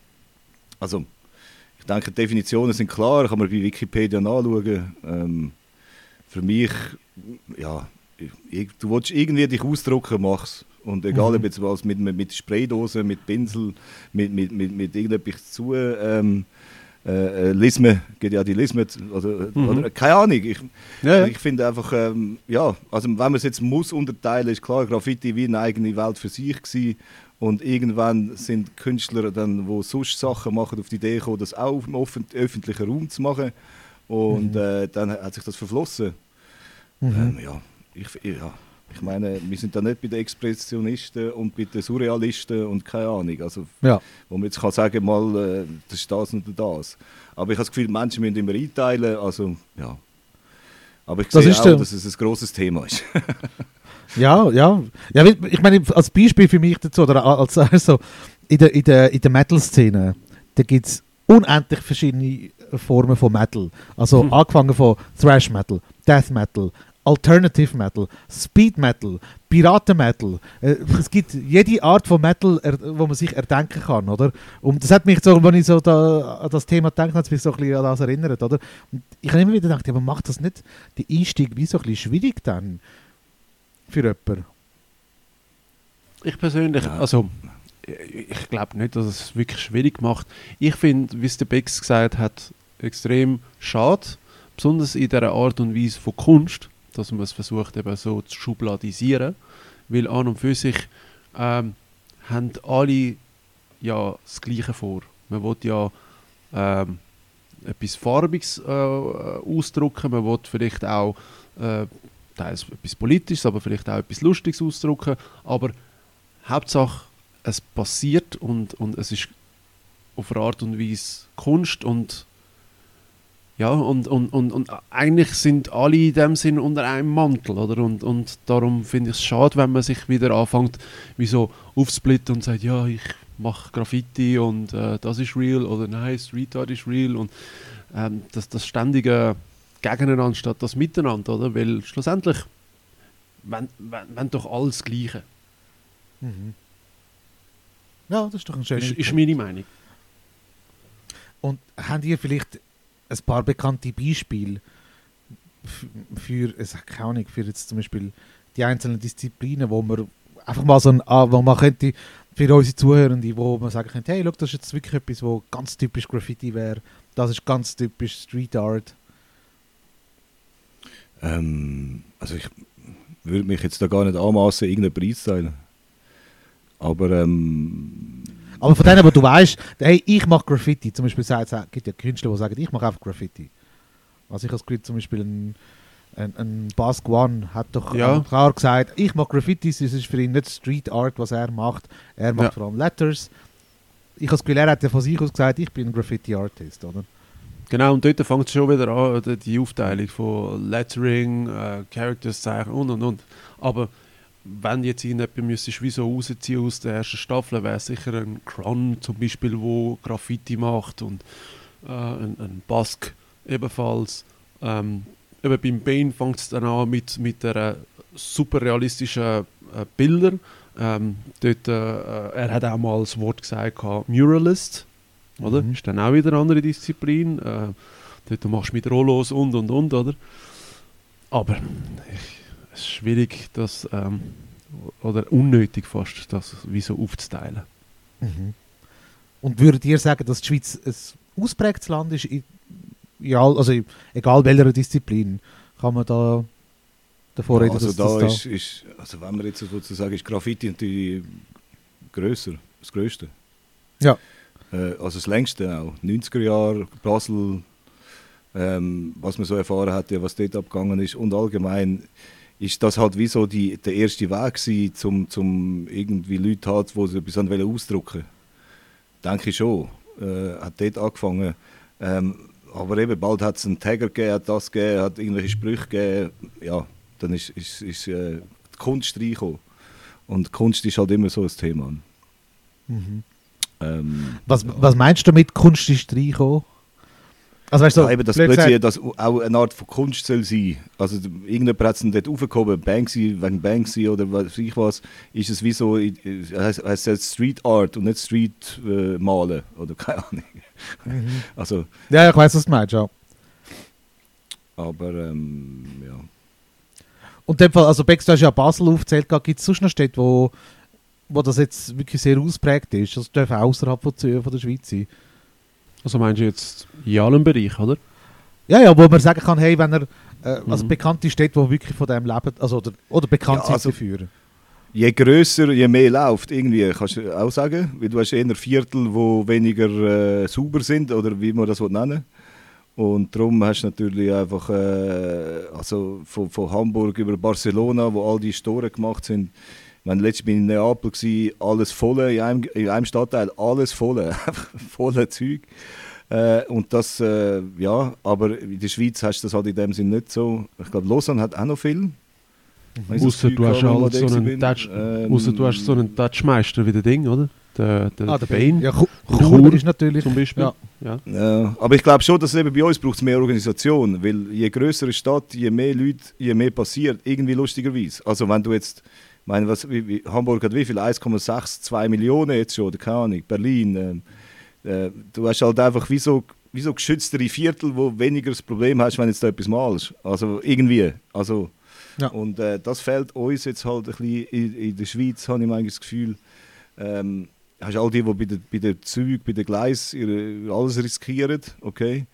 Also, ich denke, die Definitionen sind klar, kann man bei Wikipedia nachschauen. Ähm, für mich, ja, ich, du willst irgendwie dich ausdrucken, mach's. Und egal, Mhm. ob jetzt was mit, mit, mit Spraydose, mit Pinsel, mit, mit, mit, mit irgendetwas zu, ähm, äh, äh, Lisme, geht ja die Lisme, oder, Mhm. oder keine Ahnung. Ich, Ja, ja. ich finde einfach, ähm, ja, also wenn man es jetzt muss unterteilen, ist klar, Graffiti wie eine eigene Welt für sich gewesen. Und irgendwann sind Künstler, dann, die sonst Sachen machen, auf die Idee gekommen, das auch im offen- öffentlichen Raum zu machen. Und Mhm. äh, dann hat sich das verflossen. Mhm. Ähm, ja, ich, ja, ich meine, wir sind da nicht bei den Expressionisten und bei den Surrealisten und keine Ahnung. Also, Ja. wo man jetzt kann sagen, mal, äh, das ist das und das. Aber ich habe das Gefühl, die Menschen müssen immer einteilen. Also, ja. Aber ich Das sehe ist auch, der- dass es ein grosses Thema ist. Ja, ja. Ja, weil- ich meine, als Beispiel für mich dazu, oder als, also, in der, in der, in der Metal-Szene, da gibt es unendlich verschiedene Formen von Metal. Also Hm. angefangen von Thrash Metal, Death Metal, Alternative Metal, Speed Metal, Piraten Metal. Äh, es gibt jede Art von Metal, er, wo man sich erdenken kann, oder? Und das hat mich so, wenn ich so da, an das Thema denke, hat es mich so ein bisschen an das erinnert, oder? Und ich habe immer wieder gedacht, ja, aber macht das nicht den Einstieg wie so ein bisschen schwierig dann für jemanden? Ich persönlich, Ja. also ich, ich glaube nicht, dass es wirklich schwierig macht. Ich finde, wie es der Bex gesagt hat, extrem schade, besonders in dieser Art und Weise von Kunst, dass man es versucht eben so zu schubladisieren, weil an und für sich ähm, haben alle ja das Gleiche vor. Man will ja ähm, etwas Farbiges äh, ausdrücken, man will vielleicht auch äh, teils etwas Politisches, aber vielleicht auch etwas Lustiges ausdrücken, aber Hauptsache es passiert und, und es ist auf eine Art und Weise Kunst und ja, und, und, und, und eigentlich sind alle in dem Sinn unter einem Mantel, oder? Und, und darum finde ich es schade, wenn man sich wieder anfängt, wie so aufsplitten und sagt, ja, ich mache Graffiti und äh, das ist real oder nein, Street Art ist real und ähm, das, das ständige Gegeneinander statt das Miteinander, oder? Weil schlussendlich wenn, wenn, wenn doch alles das Gleiche. Mhm. Ja, das ist doch ein schöner Ist, ist Punkt. meine Meinung. Und habt ihr vielleicht ein paar bekannte Beispiele f- für, es hat keine Ahnung, für jetzt zum Beispiel die einzelnen Disziplinen, wo man einfach mal so ein, ah, wo man könnte, für unsere Zuhörenden, wo man sagen könnte, hey, look, das ist jetzt wirklich etwas, wo ganz typisch Graffiti wäre, das ist ganz typisch Street Art. Ähm, also ich würde mich jetzt da gar nicht anmaßen, irgendeinen Preis zu teilen. Aber ähm, Aber von denen, wo du weißt, hey, ich mache Graffiti, zum Beispiel sagt, es gibt ja Künstler, die sagen, ich mache einfach Graffiti. Also ich habe das Gefühl, zum Beispiel ein, ein, ein Bask One hat doch Ja. äh, klar gesagt, ich mache Graffitis, es ist für ihn nicht Street Art, was er macht, er macht Ja. vor allem Letters. Ich habe das Gefühl, er hat ja von sich aus gesagt, ich bin ein Graffiti-Artist, oder? Genau, und dort fängt es schon wieder an, oder, die Aufteilung von Lettering, äh, Characters zeichnen und und und. Aber wenn jetzt irgendjemand müsstest wie so rausziehen aus der ersten Staffel, wäre sicher ein Cron zum Beispiel, wo Graffiti macht und äh, ein, ein Bask ebenfalls. Ähm, eben beim Bane fängt es dann an mit, mit der super realistischen äh, Bildern. Ähm, dort, äh, er hat auch mal das Wort gesagt, gehabt, Muralist. Oder? Mhm. Ist dann auch wieder eine andere Disziplin. Äh, dort machst du mit Rollos und und und, oder? Aber ich, es ist schwierig, das ähm, oder unnötig fast, das wie so aufzuteilen. Mhm. Und würdet ihr sagen, dass die Schweiz ein ausprägtes Land ist, in, ja, also egal welcher Disziplin, kann man da davor reden, also dass da das ist, ist, also wenn man jetzt sozusagen ist Graffiti natürlich grösser, das Größte. Ja. Äh, also das längste auch. neunziger Jahre, Basel, ähm, was man so erfahren hat, ja, was dort abgegangen ist und allgemein ist das halt wie so die, der erste Weg gewesen, zum, zum irgendwie Leute halt, die etwas ausdrücken wollten. Denke ich schon. Äh, hat dort angefangen. Ähm, aber eben, bald hat es einen Tagger gegeben, hat das gegeben, hat irgendwelche Sprüche gegeben. Ja, dann ist, ist, ist äh, die Kunst reingekommen. Und Kunst ist halt immer so ein Thema. Mhm. Ähm, Was, was meinst du mit Kunst ist reingekommen? Also weißt du, ja, eben, dass blöd plötzlich gesagt- das auch eine Art von Kunst soll sein. Also irgendjemand hat es dann dort aufgehoben, Banksy, wegen Banksy oder was weiß ich was, ist es wie so, äh, heißt, heißt es Street Art und nicht Street äh, Malen oder keine Ahnung. Mhm. Also, Ja, ich weiß, was du meinst, ja. aber ähm, ja. Und in dem Fall, also Bex, du hast ja Basel aufgezählt, gibt es sonst noch Städte, wo, wo das jetzt wirklich sehr ausprägt ist? Das darf auch außerhalb von, Zü- von der Schweiz sein. Also meinst du jetzt in allen Bereichen, oder? Ja, ja, wo man sagen kann, hey, wenn er, äh, also Mhm. bekannte Städte, die wirklich von dem leben, also oder, oder bekannt Ja, sind also- dafür. Je grösser, je mehr läuft, irgendwie, kannst du auch sagen. Weil du hast eher Viertel, die weniger äh, sauber sind, oder wie man das nennen will. Und darum hast du natürlich einfach, äh, also von, von Hamburg über Barcelona, wo all die Store gemacht sind. Ich meine, letztes Mal in Neapel war alles voll, in einem, in einem Stadtteil alles voll, einfach voller Zeug. Äh, und das, äh, ja, aber in der Schweiz hast du das halt in dem Sinn nicht so. Ich glaube, Lausanne hat auch noch viel. Wenn ich das Ausser du Zeug hast habe, wo halt ich so da einen bin. Touch, Ähm, ausser du hast so einen Touchmeister wie der Ding, oder? Der, der, Ah, der der Bane Ja, Chur, In Chur Chur ist natürlich. zum Beispiel. Ja. Ja. Ja, aber ich glaube schon, dass eben bei uns braucht es mehr Organisation, weil je größer eine Stadt, je mehr Leute, je mehr passiert, irgendwie lustigerweise. Also wenn du jetzt, ich meine, was, wie, wie, Hamburg hat wie viel? eins Komma sechs, zwei Millionen jetzt schon, oder keine Ahnung, Berlin. Ähm, äh, du hast halt einfach wie so, wie so geschütztere Viertel, wo weniger das Problem hast, wenn du jetzt da etwas malst. Also irgendwie. Also, Ja. Und äh, das fehlt uns jetzt halt ein bisschen in, in der Schweiz, habe ich manchmal das Gefühl. Ähm, hast all die, die bei den bei der Zügen, bei den Gleisen ihre, alles riskieren, okay.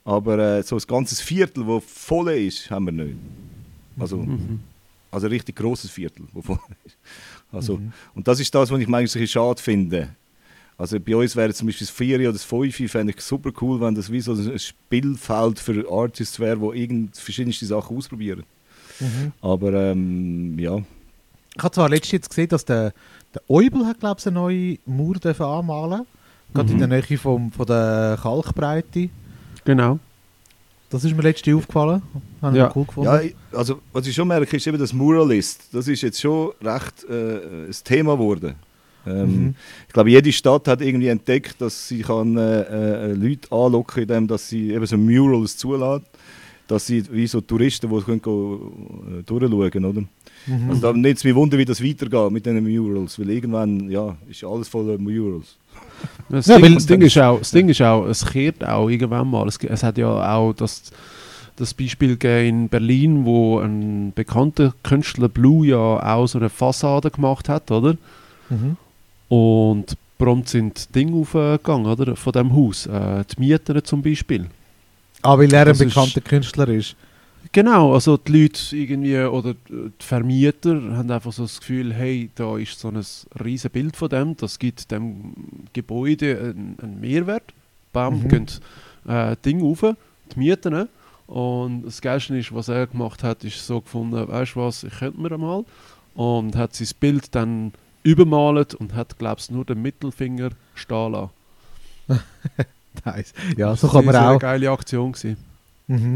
Aber äh, so ein ganzes Viertel, das voll ist, haben wir nicht. Also, Mhm. also ein richtig grosses Viertel, das voll ist. Also, Mhm. Und das ist das, was ich manchmal ein bisschen schade finde. Also bei uns wäre zum Beispiel das vier oder das fünf, fände ich super cool, wenn das wie so ein Spielfeld für Artists wäre, die irgend verschiedenste Sachen ausprobieren. Mhm. Aber ähm, ja. Ich habe zwar letztens jetzt gesehen, dass der, der Eubel hat, glaube ich, eine neue Mauer dürfen anmalen. Gerade Mhm. in der Nähe vom, von der Kalkbreite. Genau. Das ist mir letztens aufgefallen. Habe ich Ja. cool gefunden. Ja, ich- also was ich schon merke, ist eben das Muralist. Das ist jetzt schon recht äh, ein Thema geworden. Ähm, Mhm. Ich glaube, jede Stadt hat irgendwie entdeckt, dass sie kann, äh, äh, Leute anlocken, indem dass sie eben so Murals zulässt. Dass sie wie so Touristen, die können go, äh, durchschauen, oder? Mhm. Also da nimmt es mich Wunder, wie das weitergeht mit diesen Murals, weil irgendwann, ja, ist alles voller Murals. Das, Ja, Ding, weil- das, Ding ist auch, das Ding ist auch, es kehrt auch irgendwann mal. Es, es hat ja auch das, das Beispiel gegeben in Berlin, wo ein bekannter Künstler Blue ja auch so eine Fassade gemacht hat, oder? Mhm. Und prompt sind Dinge aufgegangen, oder? Von dem Haus. Äh, die Mieter zum Beispiel. Ah, weil er ein Das ist- bekannter Künstler ist. Genau, also die Leute irgendwie oder die Vermieter haben einfach so das Gefühl, hey, da ist so ein riesen Bild von dem, das gibt dem Gebäude einen, einen Mehrwert. Bam, Mhm. gehen äh, Dinge rauf, die Mieten. Und das Geilste ist, was er gemacht hat, ist so gefunden, weißt du was, ich könnte mir einmal. Und hat sein Bild dann übermalt und hat, glaube ich, nur den Mittelfinger stehen lassen. Nice. Ja, Das so war kann man eine sehr auch. geile Aktion gewesen. Mhm.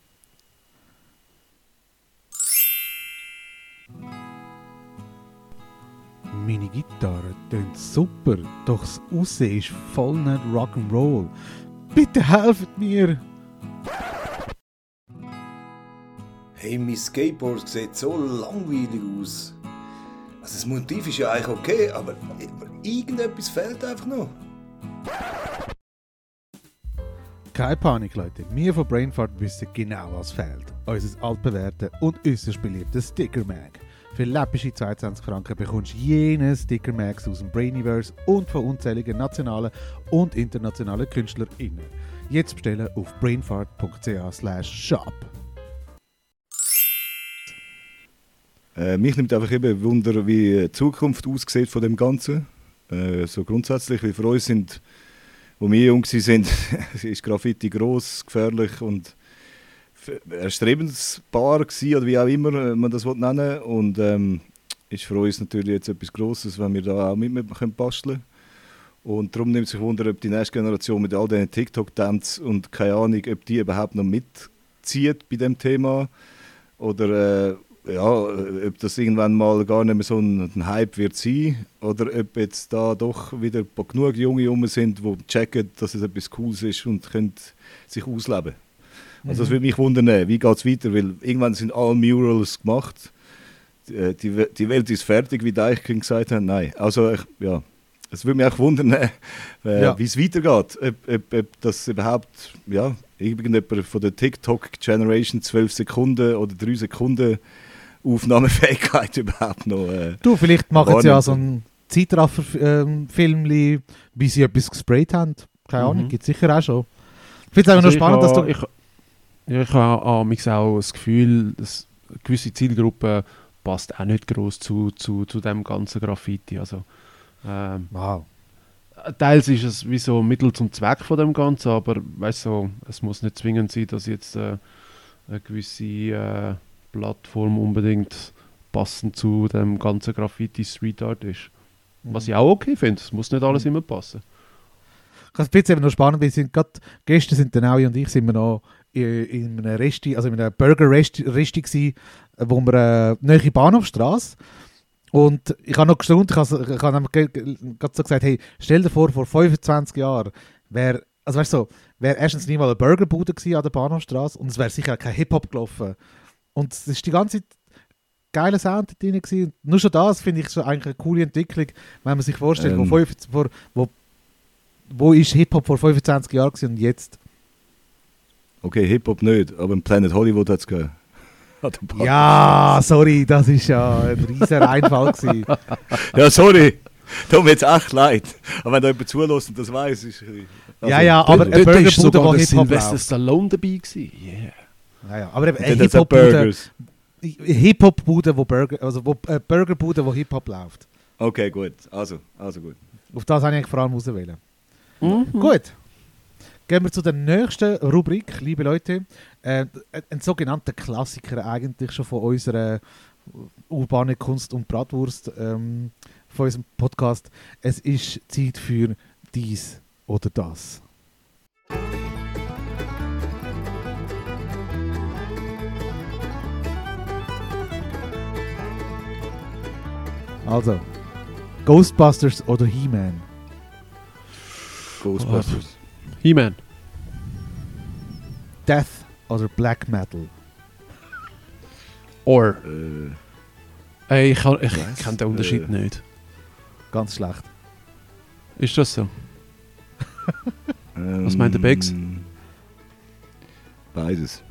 Meine Gitarre tönt super, doch das Aussehen ist voll nicht Rock'n'Roll. Bitte helft mir! Hey, mein Skateboard sieht so langweilig aus. Also das Motiv ist ja eigentlich okay, aber irgendetwas fehlt einfach noch. Keine Panik, Leute. Wir von Brainfart wissen genau, was fehlt. Unser altbewährtes und äußerst beliebtes Sticker-Mag. Für läppische zweiundzwanzig Franken bekommst du jene Sticker-Mags aus dem Brainiverse und von unzähligen nationalen und internationalen KünstlerInnen. Jetzt bestellen auf brainfart.ch slash shop. Äh, mich nimmt einfach eben Wunder, wie die Zukunft aussieht von dem Ganzen. Äh, so grundsätzlich, wie für uns sind, wo wir jung waren, ist Graffiti gross, gefährlich und f- erstrebensbar gewesen, oder wie auch immer man das nennen will. Und ähm, ist für uns natürlich jetzt etwas Grosses, wenn wir da auch mit, mit können basteln. Und darum nimmt sich Wunder, ob die nächste Generation mit all diesen TikTok-Dance und keine Ahnung, ob die überhaupt noch mitzieht bei dem Thema. Oder äh, ja, ob das irgendwann mal gar nicht mehr so ein, ein Hype wird sein. Oder ob jetzt da doch wieder genug Junge rum sind, die checken, dass es etwas Cooles ist und können sich ausleben. Also das würde mich wundern, wie geht es weiter, weil irgendwann sind alle Murals gemacht. Die, die, die Welt ist fertig, wie Deichkind gesagt hat. Nein, also ich, ja, es würde mich auch wundern, äh, Ja. wie es weitergeht. Ob, ob, ob das überhaupt, ja, irgendjemand von der TikTok-Generation zwölf Sekunden oder drei Sekunden Aufnahmefähigkeit überhaupt noch. Äh, Du, vielleicht machen sie ja wahrnimmt. so ein Zeitraffer-Film, wie sie etwas gesprayt haben. Keine Ahnung, Mhm. gibt es sicher auch schon. Ich finde es einfach Also nur spannend, ich dass ha- du... Ich, ja, ich habe auch das Gefühl, dass eine gewisse Zielgruppe passt auch nicht groß zu, zu, zu dem ganzen Graffiti. Also, ähm, Wow. teils ist es wie so Mittel zum Zweck von dem Ganzen, aber weißt du, es muss nicht zwingend sein, dass jetzt äh, eine gewisse äh, Plattform unbedingt passend zu dem ganzen Graffiti Street Art ist. Was ich auch okay finde, es muss nicht alles immer passen. Ich finde es eben noch spannend, weil sind grad, gestern sind der Naui und ich sind wir noch in, in einem Resti, also in einem Burger-Resti Resti gsi, wo wir äh, nahe Bahnhofstrasse. Und ich habe noch gestaunt, ich habe ich habe gerade so gesagt, hey, stell dir vor, vor fünfundzwanzig Jahren wäre, also weißt du, so, wäre erstens nie mal eine Burgerbude gewesen an der Bahnhofstrasse und es wäre sicher kein Hip-Hop gelaufen. Und es ist die ganze Zeit geiler Sound drin gewesen. Nur schon das finde ich schon eigentlich eine coole Entwicklung, wenn man sich vorstellt, Ähm. wo, fünfzig, vor, wo, wo ist Hip-Hop vor fünfundzwanzig Jahren gewesen und jetzt? okay, Hip-Hop nicht, aber im Planet Hollywood hat es gegeben. An der Bar. Ja, sorry, das ist ja ein riesiger Einfall gewesen. Ja, sorry. Tut mir jetzt echt leid. Aber wenn da jemand zulässt und das weiss, ist, ja, ja, aber Dort- eine dort ist Burgerbude, sogar wo der Hip-Hop Sylvester läuft. Stallone dabei gewesen. Yeah. Ja, ja, aber eben Und eine dann hat's auch Hip-Hop-Bude, Burgers. Hip-Hop-Bude, wo Burger, also wo äh, Burgerbude, wo Hip-Hop läuft. Okay, gut. Also, also gut. Auf das habe ich eigentlich vor allem auswählen. Mhm. Gut. Gehen wir zu der nächsten Rubrik, liebe Leute. Äh, ein, ein sogenannter Klassiker eigentlich schon von unserer urbanen Kunst und Bratwurst, ähm, von unserem Podcast. Es ist Zeit für dies oder das. Also, Ghostbusters oder He-Man? Ghostbusters. He-Man. Death oder Black Metal? Or. Äh, Ey, ich, kann- ich Was? kenne den Unterschied Äh. nicht. Ganz schlecht. Ist das so? ähm, Was meint der Beggs? Beides.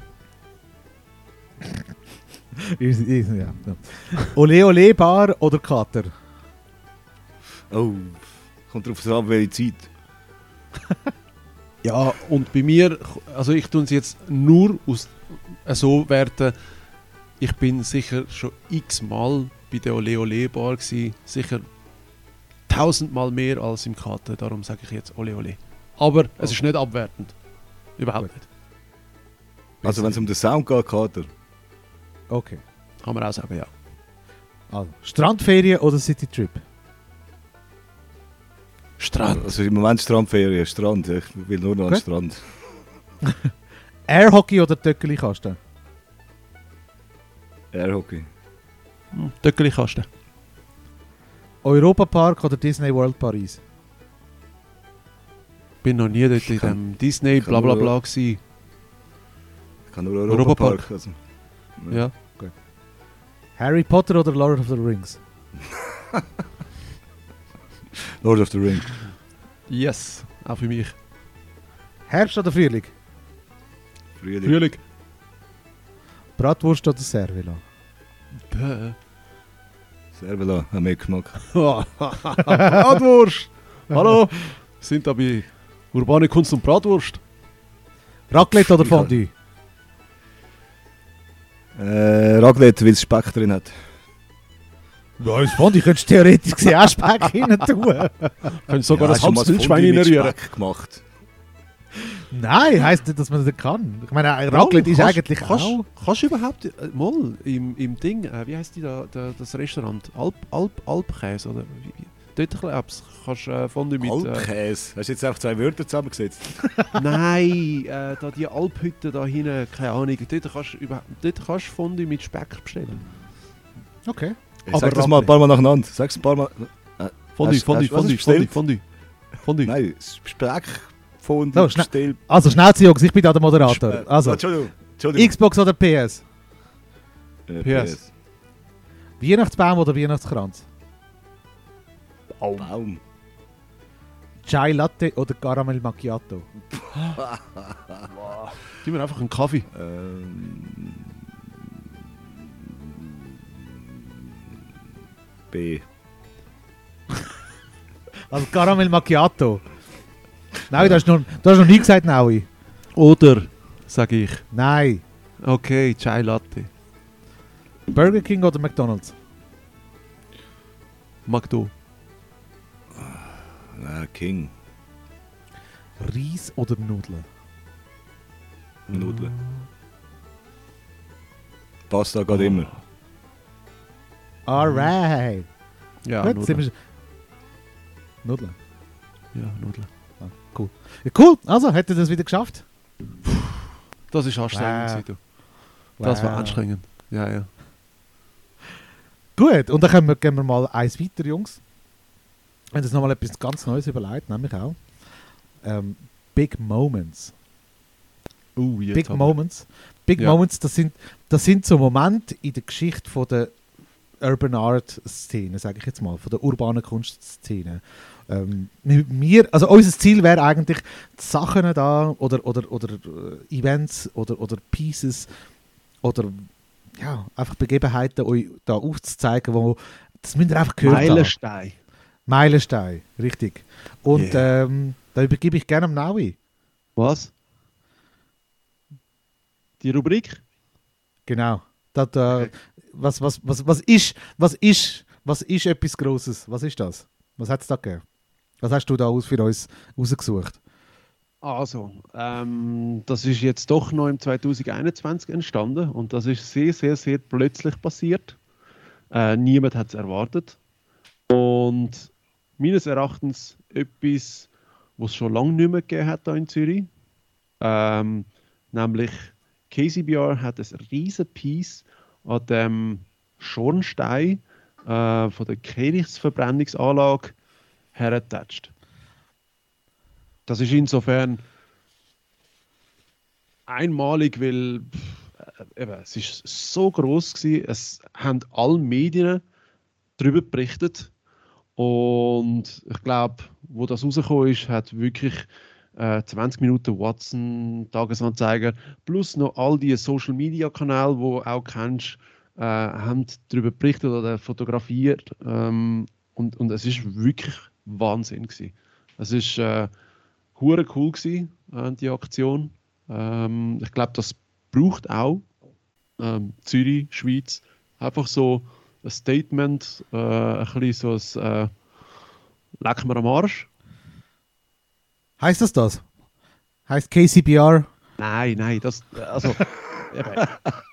Ist- ist- ja, ja. Ole Ole Bar oder Kater? Oh, kommt drauf an, welche Zeit. Ja, und bei mir, also ich tue es jetzt nur aus, äh, so werten, ich bin sicher schon x-mal bei der Ole Ole Bar gewesen, sicher tausendmal mehr als im Kater, darum sage ich jetzt Ole Ole. Aber es ist nicht abwertend. Überhaupt Gut. nicht. Also wenn es um den Sound geht, Kater. Okay. Kann man auch sagen, ja. Also, Strandferien oder Citytrip? Strand. Also im Moment Strandferien, Strand. Ich will nur noch an den Gut. Strand. Airhockey oder Töckeli-Kasten? Airhockey. Hm, Töckeli-Kasten. Europapark oder Disney World Paris? Bin noch nie dort in Ich kann- dem Disney ich kann bla bla nur- bla gewesen. Ich kann nur Europapark. Europapark. Also. Ja. Harry Potter oder Lord of the Rings? Lord of the Ring. Yes, auch für mich. Herbst oder Frühling? Frühling. Frühling. Bratwurst oder Cervelo? Bäh. Servela, haben mehr Geschmack. Bratwurst! Hallo! Wir sind da bei Urbane Kunst und Bratwurst. Raclette oder Ich kann- Fondue? Äh, Raclette, weil es Speck drin hat. Ja, das Fondue könntest du theoretisch gesehen auch Speck rein tun. Können sogar Ja, das hast du mal Hamswildschwein Fondue mit reinrühren. Speck gemacht. Nein, heisst nicht, dass man das nicht kann. Ich meine, Raclette ist Kannst- eigentlich kannst, auch... Kannst du überhaupt äh, mal im, im Ding, äh, wie heisst die da, da, das Restaurant? Alp, Alp, Alpkäse oder wie, wie? Dort glaubst du, kannst äh, Fondue mit... Äh, Alpkäse. Hast du jetzt einfach zwei Wörter zusammengesetzt? nein, äh, da die Alphütte da hinten, keine Ahnung. Dort kannst du überhaupt- dort kannst du Fondue mit Speck bestellen. Okay. Ich Aber sag das mal ein paar Mal nacheinander. Sag's ein paar Mal. Fondue, Hast- Fondue, hast- was Fondue, hast du Fondue, bestellt? Fondue, Fondue. Nein, Speck, Fondue, So, schnell- bestellt. Also, schnell zu Jungs, ich bin da der Moderator. Spe- Also, Entschuldigung. Entschuldigung. Xbox oder P S? Äh, P S. Weihnachtsbaum oder Weihnachtskranz? Baum. Chai Latte oder Caramel Macchiato? Gib mir einfach einen Kaffee. Ähm, B. Also Caramel Macchiato. Nein, du hast noch, du hast noch nie gesagt, Naui. Oder, sage ich. Nein. Okay, Chai Latte. Burger King oder McDonald's? Magdo. Äh, King. Reis oder Nudeln? Nudeln. Pasta geht immer. Alright. Ja, Gut, sind Nudeln. wir... Nudeln. Ja, Nudeln. Ja, cool, also, hättet ihr das wieder geschafft? Das ist anstrengend. Wow. gewesen, du. Das war Wow. anstrengend. Ja, ja. Gut, und dann können wir, gehen wir mal eins weiter, Jungs. Wir haben uns nochmal etwas ganz Neues überlegt, nämlich auch ähm, Big Moments. Uh, jetzt Big aber. Moments. Big Ja. Moments, das sind, das sind so Momente in der Geschichte von der Urban Art Szene, sage ich jetzt mal, von der urbanen Kunstszene. Ähm, wir, also unser Ziel wäre eigentlich, die Sachen da oder, oder, oder äh, Events oder, oder Pieces oder ja, einfach Begebenheiten euch da aufzuzeigen, wo das müsst ihr einfach gehört haben. Meilenstein. Meilenstein, richtig. Und Yeah. ähm, Da übergebe ich gerne am Naui. Was? Die Rubrik? Genau. Das, äh, Okay. was, was, was, was, ist, was, ist, was ist etwas Grosses? Was ist das? Was hat es da gegeben? Was hast du da aus für uns rausgesucht? Also, ähm, das ist jetzt doch noch im zwanzig einundzwanzig entstanden und das ist sehr, sehr, sehr plötzlich passiert. Äh, niemand hat es erwartet. Und meines Erachtens etwas, was es schon lange nicht mehr gegeben hat hier in Zürich. Ähm, nämlich K C B R hat ein riesen Piece an dem Schornstein äh, von der Kehrichtverbrennungsanlage hergetatscht. Das ist insofern einmalig, weil pff, äh, eben, es ist so groß gewesen, es haben alle Medien darüber berichtet und ich glaube, wo das rausgekommen ist, hat wirklich äh, zwanzig Minuten Watson, Tagesanzeiger, plus noch all die Social Media Kanäle, wo du auch kennst, äh, haben darüber berichtet oder fotografiert ähm, und, und es ist wirklich Wahnsinn gewesen. Es ist äh, hure cool gewesen, äh, die Aktion. Ähm, ich glaube, das braucht auch ähm, Zürich, Schweiz, einfach so ein Statement, äh, ein bisschen so ein äh, Leck mir am Arsch. Heißt das das? Heißt K C B R? Nein, nein, das, also, eben.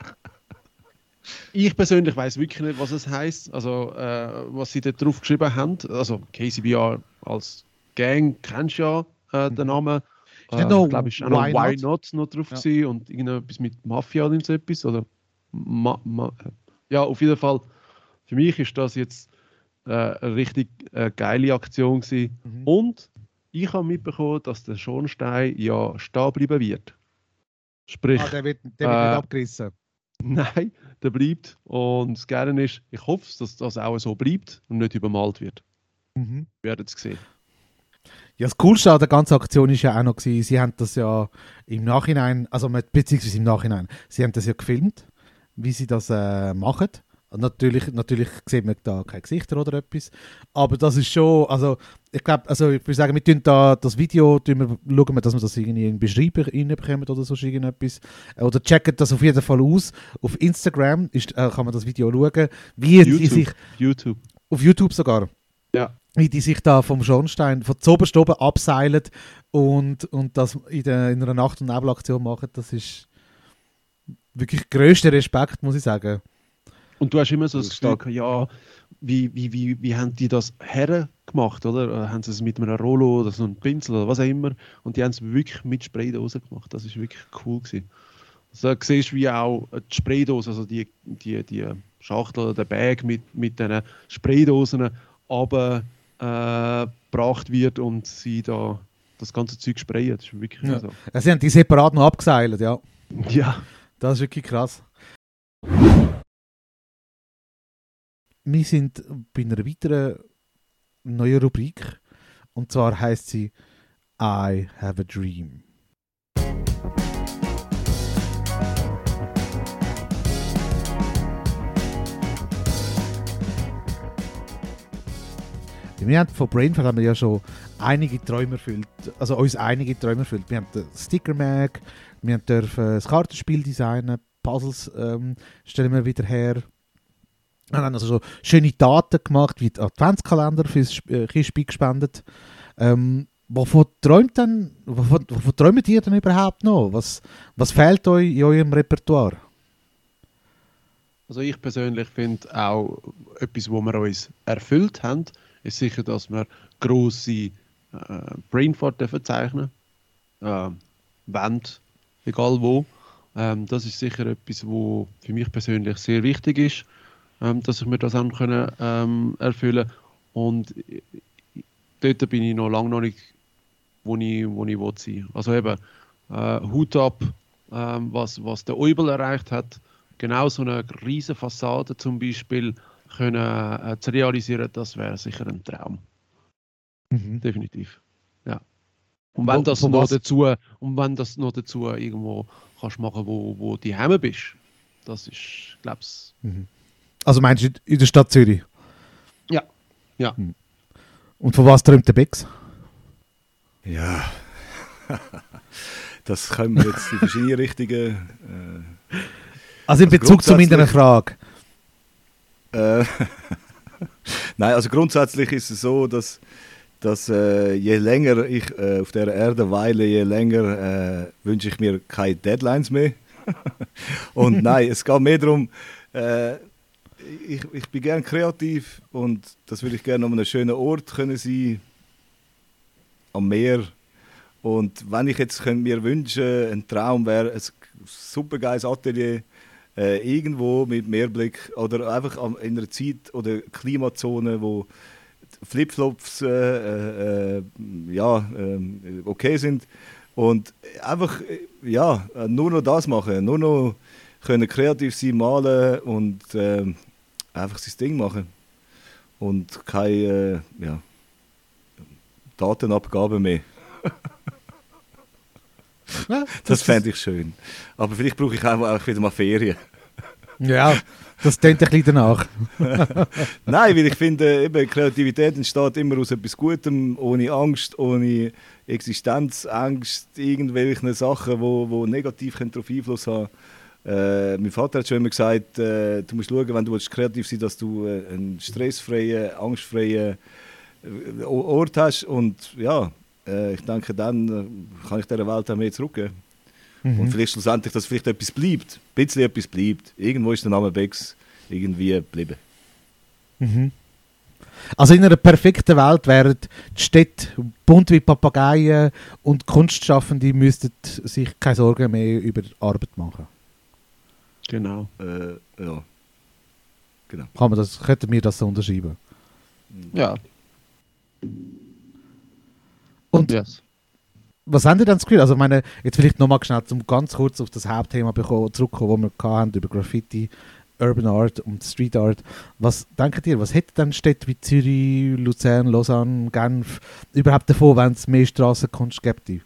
Ich persönlich weiß wirklich nicht, was es heißt, also äh, was sie da drauf geschrieben haben. Also K C B R als Gang kennst du ja äh, den Namen. Ist nicht Äh, noch ich glaube, es ist auch noch Why Why Not? Not noch drauf Ja. gewesen und irgendetwas mit Mafia oder so etwas. Oder Ma Ma ja, auf jeden Fall. Für mich ist das jetzt äh, eine richtig äh, geile Aktion gewesen. Mhm. Und ich habe mitbekommen, dass der Schornstein ja stehen bleiben wird. Sprich, Ah, der wird, der wird Äh, nicht abgerissen. nein, der bleibt. Und das Gerne ist, ich hoffe, dass das auch so bleibt und nicht übermalt wird. Mhm. Wir werden es sehen. Ja, das Coolste an der ganzen Aktion ist ja auch noch gewesen, sie haben das ja im Nachhinein, also mit- beziehungsweise im Nachhinein, sie haben das ja gefilmt, wie sie das äh, machen. Und Natürlich, natürlich sieht man da keine Gesichter oder etwas, aber das ist schon, also ich glaube, also ich würde sagen, wir tun da das Video, tun wir, schauen wir, dass wir das irgendwie in den Beschreiber reinbekommen oder so irgendetwas, oder checken das auf jeden Fall aus. Auf Instagram ist, äh, kann man das Video schauen, wie die YouTube. sich, YouTube. auf YouTube sogar, Ja. wie die sich da vom Schornstein, von zoberst oben abseilen und, und das in, der, in einer Nacht- und Nebelaktion machen, das ist wirklich grösster Respekt, muss ich sagen. Und du hast immer so das Das Gefühl, stark. gehabt, ja, wie, wie, wie, wie haben die das hergemacht, oder? Äh, Haben sie es mit einem Rollo oder so einem Pinsel oder was auch immer? Und die haben es wirklich mit Spraydose gemacht. Das ist wirklich cool gewesen. Also, da siehst du, wie auch die Spraydose, also die, die, die Schachtel oder der Bag mit, mit diesen Spraydosen aber äh, gebracht wird und sie da das ganze Zeug sprayen. Das ist wirklich Ja. so. Ja, sie haben die separat noch abgeseilt, ja. Ja. Das ist wirklich krass. Wir sind bei einer weiteren neuen Rubrik. Und zwar heißt sie I Have a Dream. Wir haben von Brainfuck haben wir ja schon einige Träume erfüllt, also uns einige Träume erfüllt. Wir haben den Sticker-Mag, wir dürfen das Kartenspiel designen, Puzzles ähm, stellen wir wieder her. Wir haben also so schöne Daten gemacht, wie die Adventskalender fürs Sp- äh, Kistspiel gespendet. Ähm, wovon träumt denn, wovon, wovon träumt ihr denn überhaupt noch? Was, was fehlt euch in eurem Repertoire? Also ich persönlich finde auch etwas, wo wir uns erfüllt haben, ist sicher, dass wir grosse äh, Brainfart dürfen zeichnen, äh, Wände, egal wo. Ähm, das ist sicher etwas, wo für mich persönlich sehr wichtig ist, ähm, dass ich mir das auch können, ähm, erfüllen. Und äh, dort bin ich noch lange noch nicht, wo ich, wo ich will sein. Also eben äh, Hut ab, ähm, was, was der Eubel erreicht hat. Genau so eine riesige Fassade zum Beispiel können, äh, zu realisieren, das wäre sicher ein Traum. Mhm. Definitiv. Ja. Und Wo- wenn das von noch was- dazu, und wenn das noch dazu irgendwo kannst machen, wo, wo du heim bist, das ist, glaube ich, Mhm. Also meinst du in der Stadt Zürich? ja. Ja. Und von was träumt der Bex? Ja, das können wir jetzt in verschiedene Richtungen. Äh, Also in also Bezug zu meiner grundsätzlich- Frage. Äh, Nein, also grundsätzlich ist es so, dass, dass äh, je länger ich äh, auf der Erde weile, je länger äh, wünsche ich mir keine Deadlines mehr. Und nein, es geht mehr darum, äh, ich, ich bin gerne kreativ und das würde ich gerne an einem schönen Ort können sein, am Meer. Und wenn ich jetzt könnte mir wünschen, ein Traum wäre ein super geiles Atelier, äh, irgendwo mit Meerblick oder einfach am- in einer Zeit oder Klimazone, wo Flipflops äh, äh, äh, ja, äh, okay sind und einfach äh, ja, äh, nur noch das machen, nur noch können kreativ sein, malen und äh, einfach sein Ding machen und keine äh, ja, Datenabgabe mehr. Ja, Das fände ich schön. Aber vielleicht brauche ich auch, auch wieder mal Ferien. Ja, das klingt ein bisschen danach. Nein, weil ich finde, eben, Kreativität entsteht immer aus etwas Gutem, ohne Angst, ohne Existenzangst, irgendwelche Sachen, wo, wo negativ darauf Einfluss haben. Äh, mein Vater hat schon immer gesagt, äh, du musst schauen, wenn du willst, kreativ sein willst, dass du äh, einen stressfreien, angstfreien äh, Ort hast. Und ja, äh, ich denke, dann äh, kann ich dieser Welt auch mehr zurückgeben. Mhm. Und vielleicht schlussendlich, dass vielleicht etwas bleibt. Ein bisschen etwas bleibt. Irgendwo ist der Name Becks irgendwie geblieben. Mhm. Also in einer perfekten Welt wären die Städte bunt wie Papageien und Kunstschaffende müssten sich keine Sorgen mehr über Arbeit machen. Genau. Äh, ja. Genau. Kann man das, könnten wir das so unterschreiben? Ja. Und Yes. was haben ihr dann das Gefühl? Also ich meine, jetzt vielleicht nochmal schnell, um ganz kurz auf das Hauptthema beko- zurückzukommen, das wir hatten, über Graffiti, Urban Art und Street Art. Was denkt ihr, was hätte dann Städte wie Zürich, Luzern, Lausanne, Genf überhaupt davon, wenn es mehr Strassenkunst gäbe?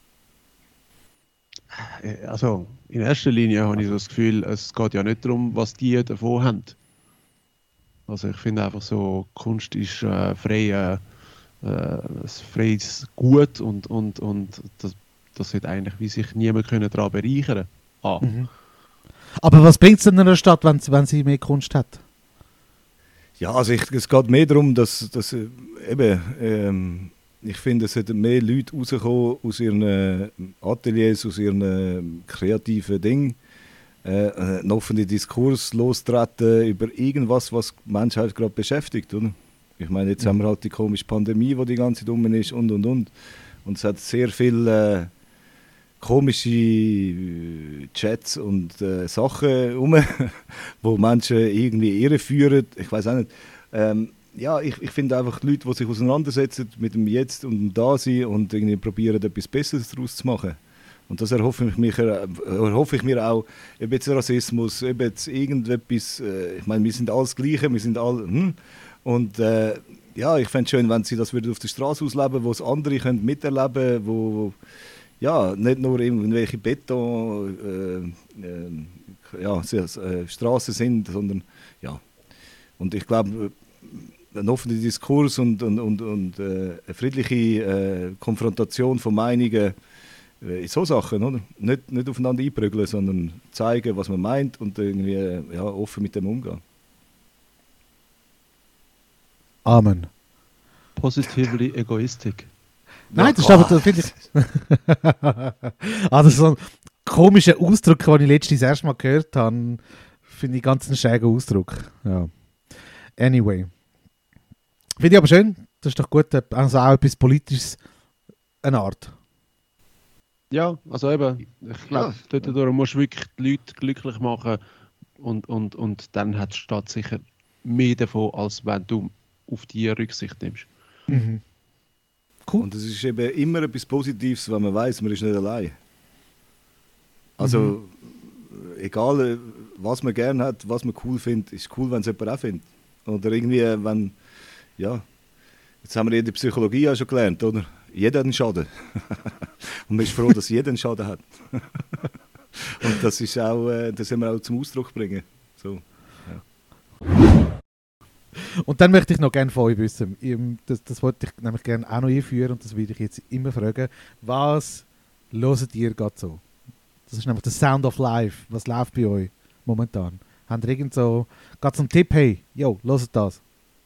Also, in erster Linie habe ich so das Gefühl, es geht ja nicht darum, was die davon haben. Also ich finde einfach so, Kunst ist äh, frei, äh, äh, ein freies Gut und, und, und das, das sollte eigentlich wie sich niemand können daran bereichern. Ah. Mhm. Aber was bringt es in einer Stadt, wenn, wenn sie mehr Kunst hat? Ja, also ich, es geht mehr darum, dass, dass äh, eben, ähm, ich finde, es sollten mehr Leute rauskommen aus ihren äh, Ateliers, aus ihren äh, kreativen Dingen. Äh, einen offenen Diskurs lostreten über irgendwas, was die Menschheit gerade beschäftigt, oder? Ich meine, jetzt Mhm. haben wir halt die komische Pandemie, die die ganze Zeit rum ist und und und. Und es hat sehr viele äh, komische äh, Chats und äh, Sachen rum, wo Menschen irgendwie irreführen. Ich weiß auch nicht. Ähm, ja, ich, ich finde einfach die Leute, die sich auseinandersetzen mit dem Jetzt und dem Dasein und irgendwie probieren, etwas Besseres daraus zu machen. Und das erhoffe ich, mich, äh, erhoffe ich mir auch, ob jetzt Rassismus, ob jetzt irgendetwas, äh, ich meine, wir sind alles Gleiche, wir sind alle, hm. Und äh, ja, ich fände es schön, wenn sie das würden auf der Straße ausleben, wo es andere können miterleben, wo, wo ja, nicht nur irgendwelche Beton, äh, äh, ja, äh, Straßen sind, sondern ja. Und ich glaube, ein offener Diskurs und, und, und, und äh, eine friedliche äh, Konfrontation von Meinungen in so Sachen, oder? Nicht, nicht aufeinander einprügeln, sondern zeigen, was man meint und irgendwie ja, offen mit dem umgehen. Amen. Positively egoistic. Nein, das ist aber, das finde ich. Also so ein komischer Ausdruck, den ich letztens das erste Mal gehört habe, finde ich ganz einen schrägen Ausdruck. Ja. Anyway. Finde ich aber schön, das ist doch gut, also auch etwas Politisches, eine Art. Ja, also eben, ich glaube, Ja. dort musst du wirklich die Leute glücklich machen und, und, und dann hat die Stadt sicher mehr davon, als wenn du auf die Rücksicht nimmst. Mhm. Cool. Und es ist eben immer etwas Positives, wenn man weiß, man ist nicht allein. Also, egal äh, was man gerne hat, was man cool findet, ist cool, wenn es jemand auch findet. Oder irgendwie, wenn, ja, jetzt haben wir in der Psychologie ja schon gelernt, oder? Jeder hat einen Schaden. Und man ist froh, dass jeder einen Schaden hat. Und das ist auch, äh, das sollen wir auch zum Ausdruck bringen. So, ja. Und dann möchte ich noch gerne von euch wissen, im- das, das wollte ich nämlich gerne auch noch einführen und das will ich jetzt immer fragen, was hört ihr gerade so? Das ist nämlich der Sound of Life. Was läuft bei euch momentan? Habt ihr irgend so, gerade zum Tipp, hey, yo, hört das?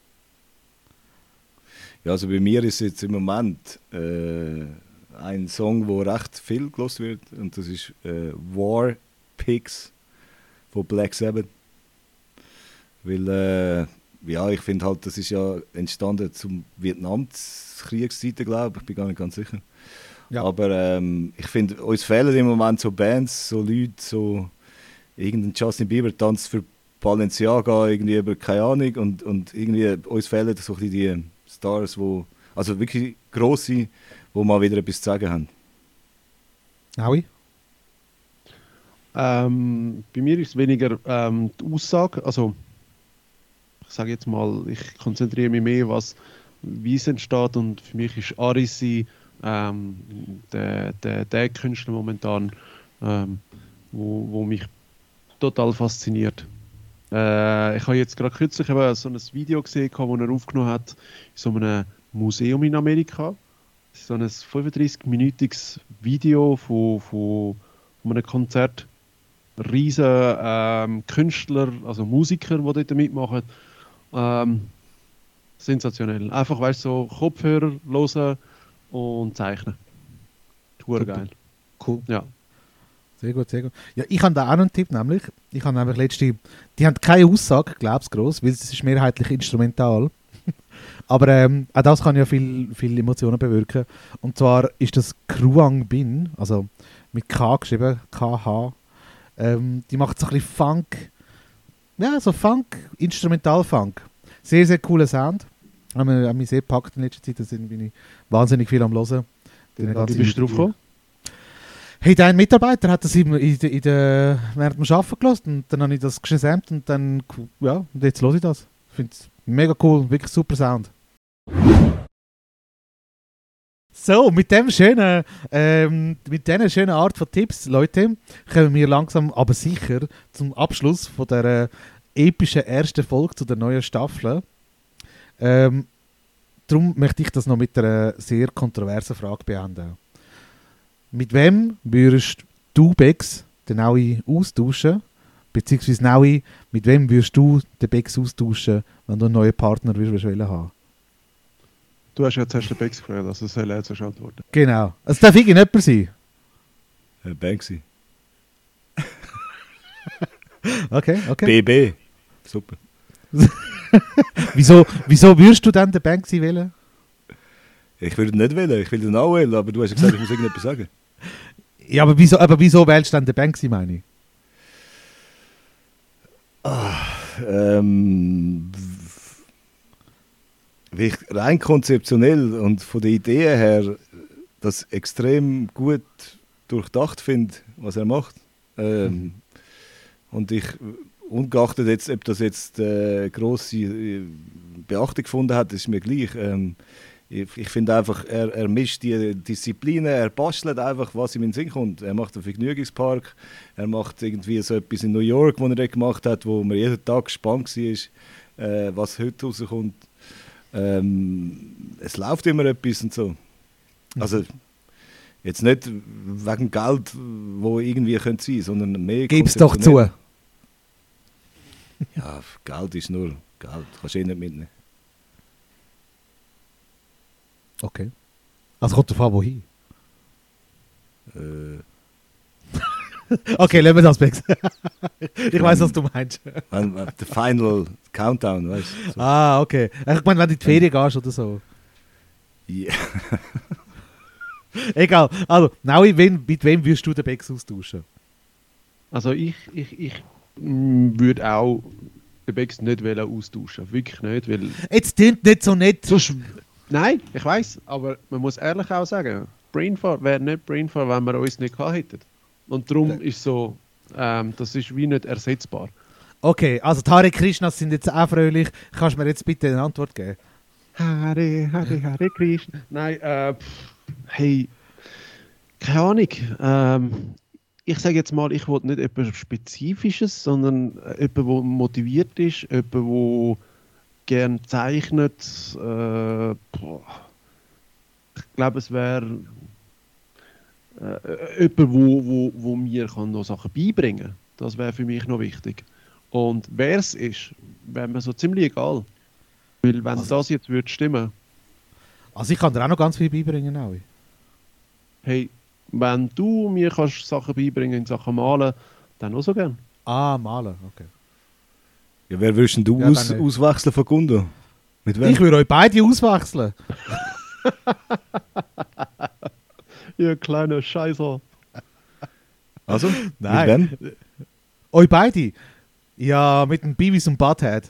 Ja, also bei mir ist jetzt im Moment äh, ein Song, wo recht viel gelost wird, und das ist äh, War Pigs von Black Sabbath. Weil, äh, ja, ich finde halt, das ist ja entstanden zum Vietnamkriegszeiten, glaube ich, ich bin gar nicht ganz sicher. Ja. Aber ähm, ich finde, uns fehlen im Moment so Bands, so Leute, so irgendein Justin Bieber tanzt für Balenciaga, irgendwie über keine Ahnung, und, und irgendwie uns fehlen so ein bisschen die Stars, wo, also wirklich grosse, wo mal wieder etwas zu sagen haben. Aui? Ähm, bei mir ist es weniger ähm, die Aussage, also ich sage jetzt mal, ich konzentriere mich mehr, was, wie es entsteht, und für mich ist Arisi ähm, der, der, der Künstler momentan, ähm, wo, wo mich total fasziniert. Äh, ich habe jetzt gerade kürzlich eben so ein Video gesehen, das er aufgenommen hat in so einem Museum in Amerika. Das ist so ein fünfunddreißig-minütiges Video von, von, von einem Konzert. Riesen ähm, Künstler, also Musiker, die dort mitmachen. Ähm, sensationell. Einfach, weißt du, so Kopfhörer hören und zeichnen. Tour Super. geil. Cool. Ja. Sehr gut, sehr gut. Ja, ich habe da auch noch einen Tipp, nämlich, ich habe nämlich letzte, die haben keine Aussage, glaub's gross, weil es ist mehrheitlich instrumental. Aber ähm, auch das kann ja viel, viel Emotionen bewirken. Und zwar ist das Kruang Bin, also mit K geschrieben, K H. Ähm, die macht so ein bisschen Funk, ja, so Funk, Instrumental-Funk. Sehr, sehr cooler Sound. Haben wir, haben mich sehr gepackt in letzter Zeit, da sind bin ich wahnsinnig viel am Hören. Den Wie ganzen- bist du drauf gekommen? Hey, dein Mitarbeiter hat das in, in, in der, während dem Arbeiten gelassen und dann habe ich das gesamt und dann, ja, und jetzt höre ich das. Ich finde es mega cool, wirklich super Sound. So, mit dem schönen, ähm, mit dieser schönen Art von Tipps, Leute, kommen wir langsam, aber sicher zum Abschluss von der epischen ersten Folge zu der neuen Staffel. Ähm, darum möchte ich das noch mit einer sehr kontroversen Frage beenden. Mit wem würdest du, Bex, den Naui austauschen? Beziehungsweise Naui, mit wem würdest du den Bex austauschen, wenn du einen neuen Partner würdest wollen haben? Du hast ja zuerst den Bex gefragt, also soll er zuerst antworten. Genau. Es darf irgendjemand sein. Äh, Banksy. Okay, okay. B B. Super. Wieso, wieso würdest du dann den Banksy wählen? Ich würde ihn nicht wählen, ich will den auch wählen, aber du hast ja gesagt, ich muss irgendetwas sagen. Ja, aber wieso, aber wieso wählst du dann den Banksy, meine ich? Ähm, wie ich rein konzeptionell und von der Idee her das extrem gut durchdacht finde, was er macht. Ähm, und ich, ungeachtet jetzt, ob das jetzt äh, grosse äh, Beachtung gefunden hat, ist mir gleich. Ähm, ich ich finde einfach, er, er mischt die Disziplinen, er bastelt einfach, was ihm in den Sinn kommt. Er macht einen Vergnügungspark, er macht irgendwie so etwas in New York, was er dort gemacht hat, wo man jeden Tag gespannt war, äh, was heute rauskommt. Ähm, es läuft immer etwas und so. Also jetzt nicht wegen Geld, wo irgendwie könnte sein, sondern mehr Gib's doch zu. konzeptionell. Ja, Geld ist nur Geld, kannst du eh nicht mitnehmen. Okay. Also kommt drauf an, wohin. Äh, Okay, lassen wir das, Bex. Ich weiß, was du meinst. wenn- wenn- der Final Countdown, weißt du? So. Ah, okay. Ich meine, wenn du in die Ferien gehst oder so. Ja. Egal. Also, Naui, wen, mit wem würdest du den Bex austauschen? Also ich, ich, ich mm, würde auch den Bex nicht wollen austauschen, wirklich nicht, weil Jetzt klingt nicht so nett. sonst, nein, ich weiß, aber man muss ehrlich auch sagen, Brainfart wäre nicht Brainfart, wenn wir uns nicht gehabt hätten. Und darum Ja. ist so, ähm, das ist wie nicht ersetzbar. Okay, also die Hare Krishnas sind jetzt auch fröhlich. Kannst du mir jetzt bitte eine Antwort geben? Hare, Hare, Hare Krishna. Nein, äh, pff, hey, keine Ahnung. Ähm, ich sage jetzt mal, ich will nicht etwas Spezifisches, sondern äh, jemand, der motiviert ist, jemand, der gerne zeichnet. Äh, boah. Ich glaube, es wäre äh, jemand, wo, wo, wo mir kann noch Sachen beibringen kann. Das wäre für mich noch wichtig. Und wer es ist, wäre mir so ziemlich egal. Weil wenn Also- das jetzt würde stimmen, Also ich kann dir auch noch ganz viel beibringen. Auch. hey, wenn du mir kannst Sachen beibringen in Sachen Malen, dann auch so gern. Ah, malen, okay. Ja, wer würdest denn du Ja, aus, dann nicht. auswechseln von Gundo? Mit wem? Ich würde euch beide auswechseln. Ihr kleiner Scheißer. Also, Nein. mit wem? Euch beide? Ja, mit dem Beavis und Butthead.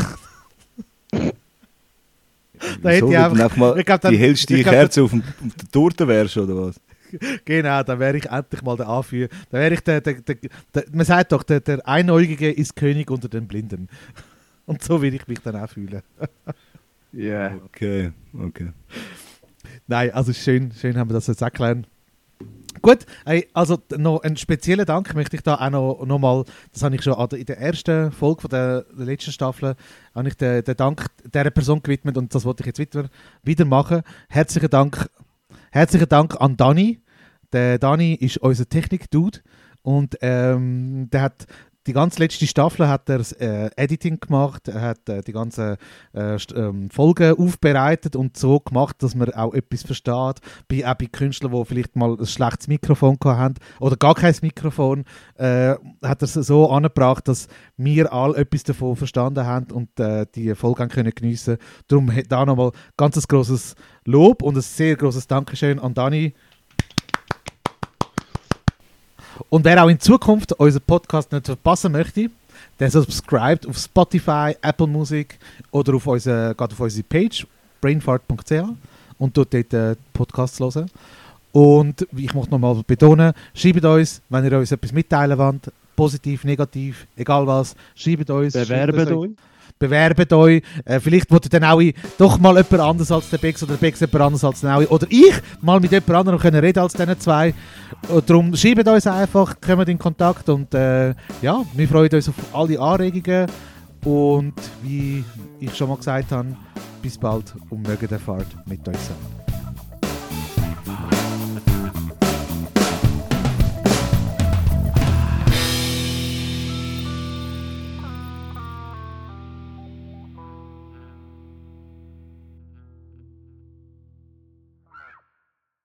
Da hätte Wieso, ich weil einfach- du einfach mal ich glaub, dann- die hellste ich glaub, Kerze auf, dem, auf der Torte wärst, oder was? Genau, dann wäre ich endlich mal der Anführer. Dann wäre ich der, der, der, der, man sagt doch, der, der Einäugige ist König unter den Blinden. Und so will ich mich dann auch fühlen. Ja. Yeah. Okay, okay. Nein, also schön, schön haben wir das jetzt erklärt. Gut, ey, also noch einen speziellen Dank möchte ich da auch noch, noch mal, das habe ich schon an der- in der ersten Folge von der, der letzten Staffel, habe ich den, den Dank dieser Person gewidmet und das wollte ich jetzt wieder, wieder machen. Herzlichen Dank, herzlichen Dank an Dani. Der Dani ist unser Technik-Dude und ähm, der hat die ganze letzte Staffel hat er das äh, Editing gemacht, er hat äh, die ganzen äh, St- ähm, Folgen aufbereitet und so gemacht, dass man auch etwas versteht. Bei, auch bei Künstlern, die vielleicht mal ein schlechtes Mikrofon gehabt haben oder gar kein Mikrofon, äh, hat er es so angebracht, dass wir alle etwas davon verstanden haben und äh, die Folge haben können geniessen. Darum he- da nochmal ganz ein grosses Lob und ein sehr grosses Dankeschön an Dani. Und wer auch in Zukunft unseren Podcast nicht verpassen möchte, der subscribt auf Spotify, Apple Music oder auf unsere, geht auf unsere Page brainfart punkt c h und dort dort äh, Podcasts hören. Und ich möchte nochmal betonen, schreibt uns, wenn ihr uns etwas mitteilen wollt, positiv, negativ, egal was, schreibt uns. schreibt Bewerben uns- euch. Bewerbt euch. Äh, vielleicht wollt ihr dann auch doch mal jemand anders als der Bex oder der Bex jemand anders als der Naui. Oder ich mal mit jemand anderem können reden als diesen zwei. Und darum schreibt uns einfach, kommt in Kontakt und äh, ja, wir freuen uns auf alle Anregungen und wie ich schon mal gesagt habe, bis bald und möge der Fahrt mit euch sein.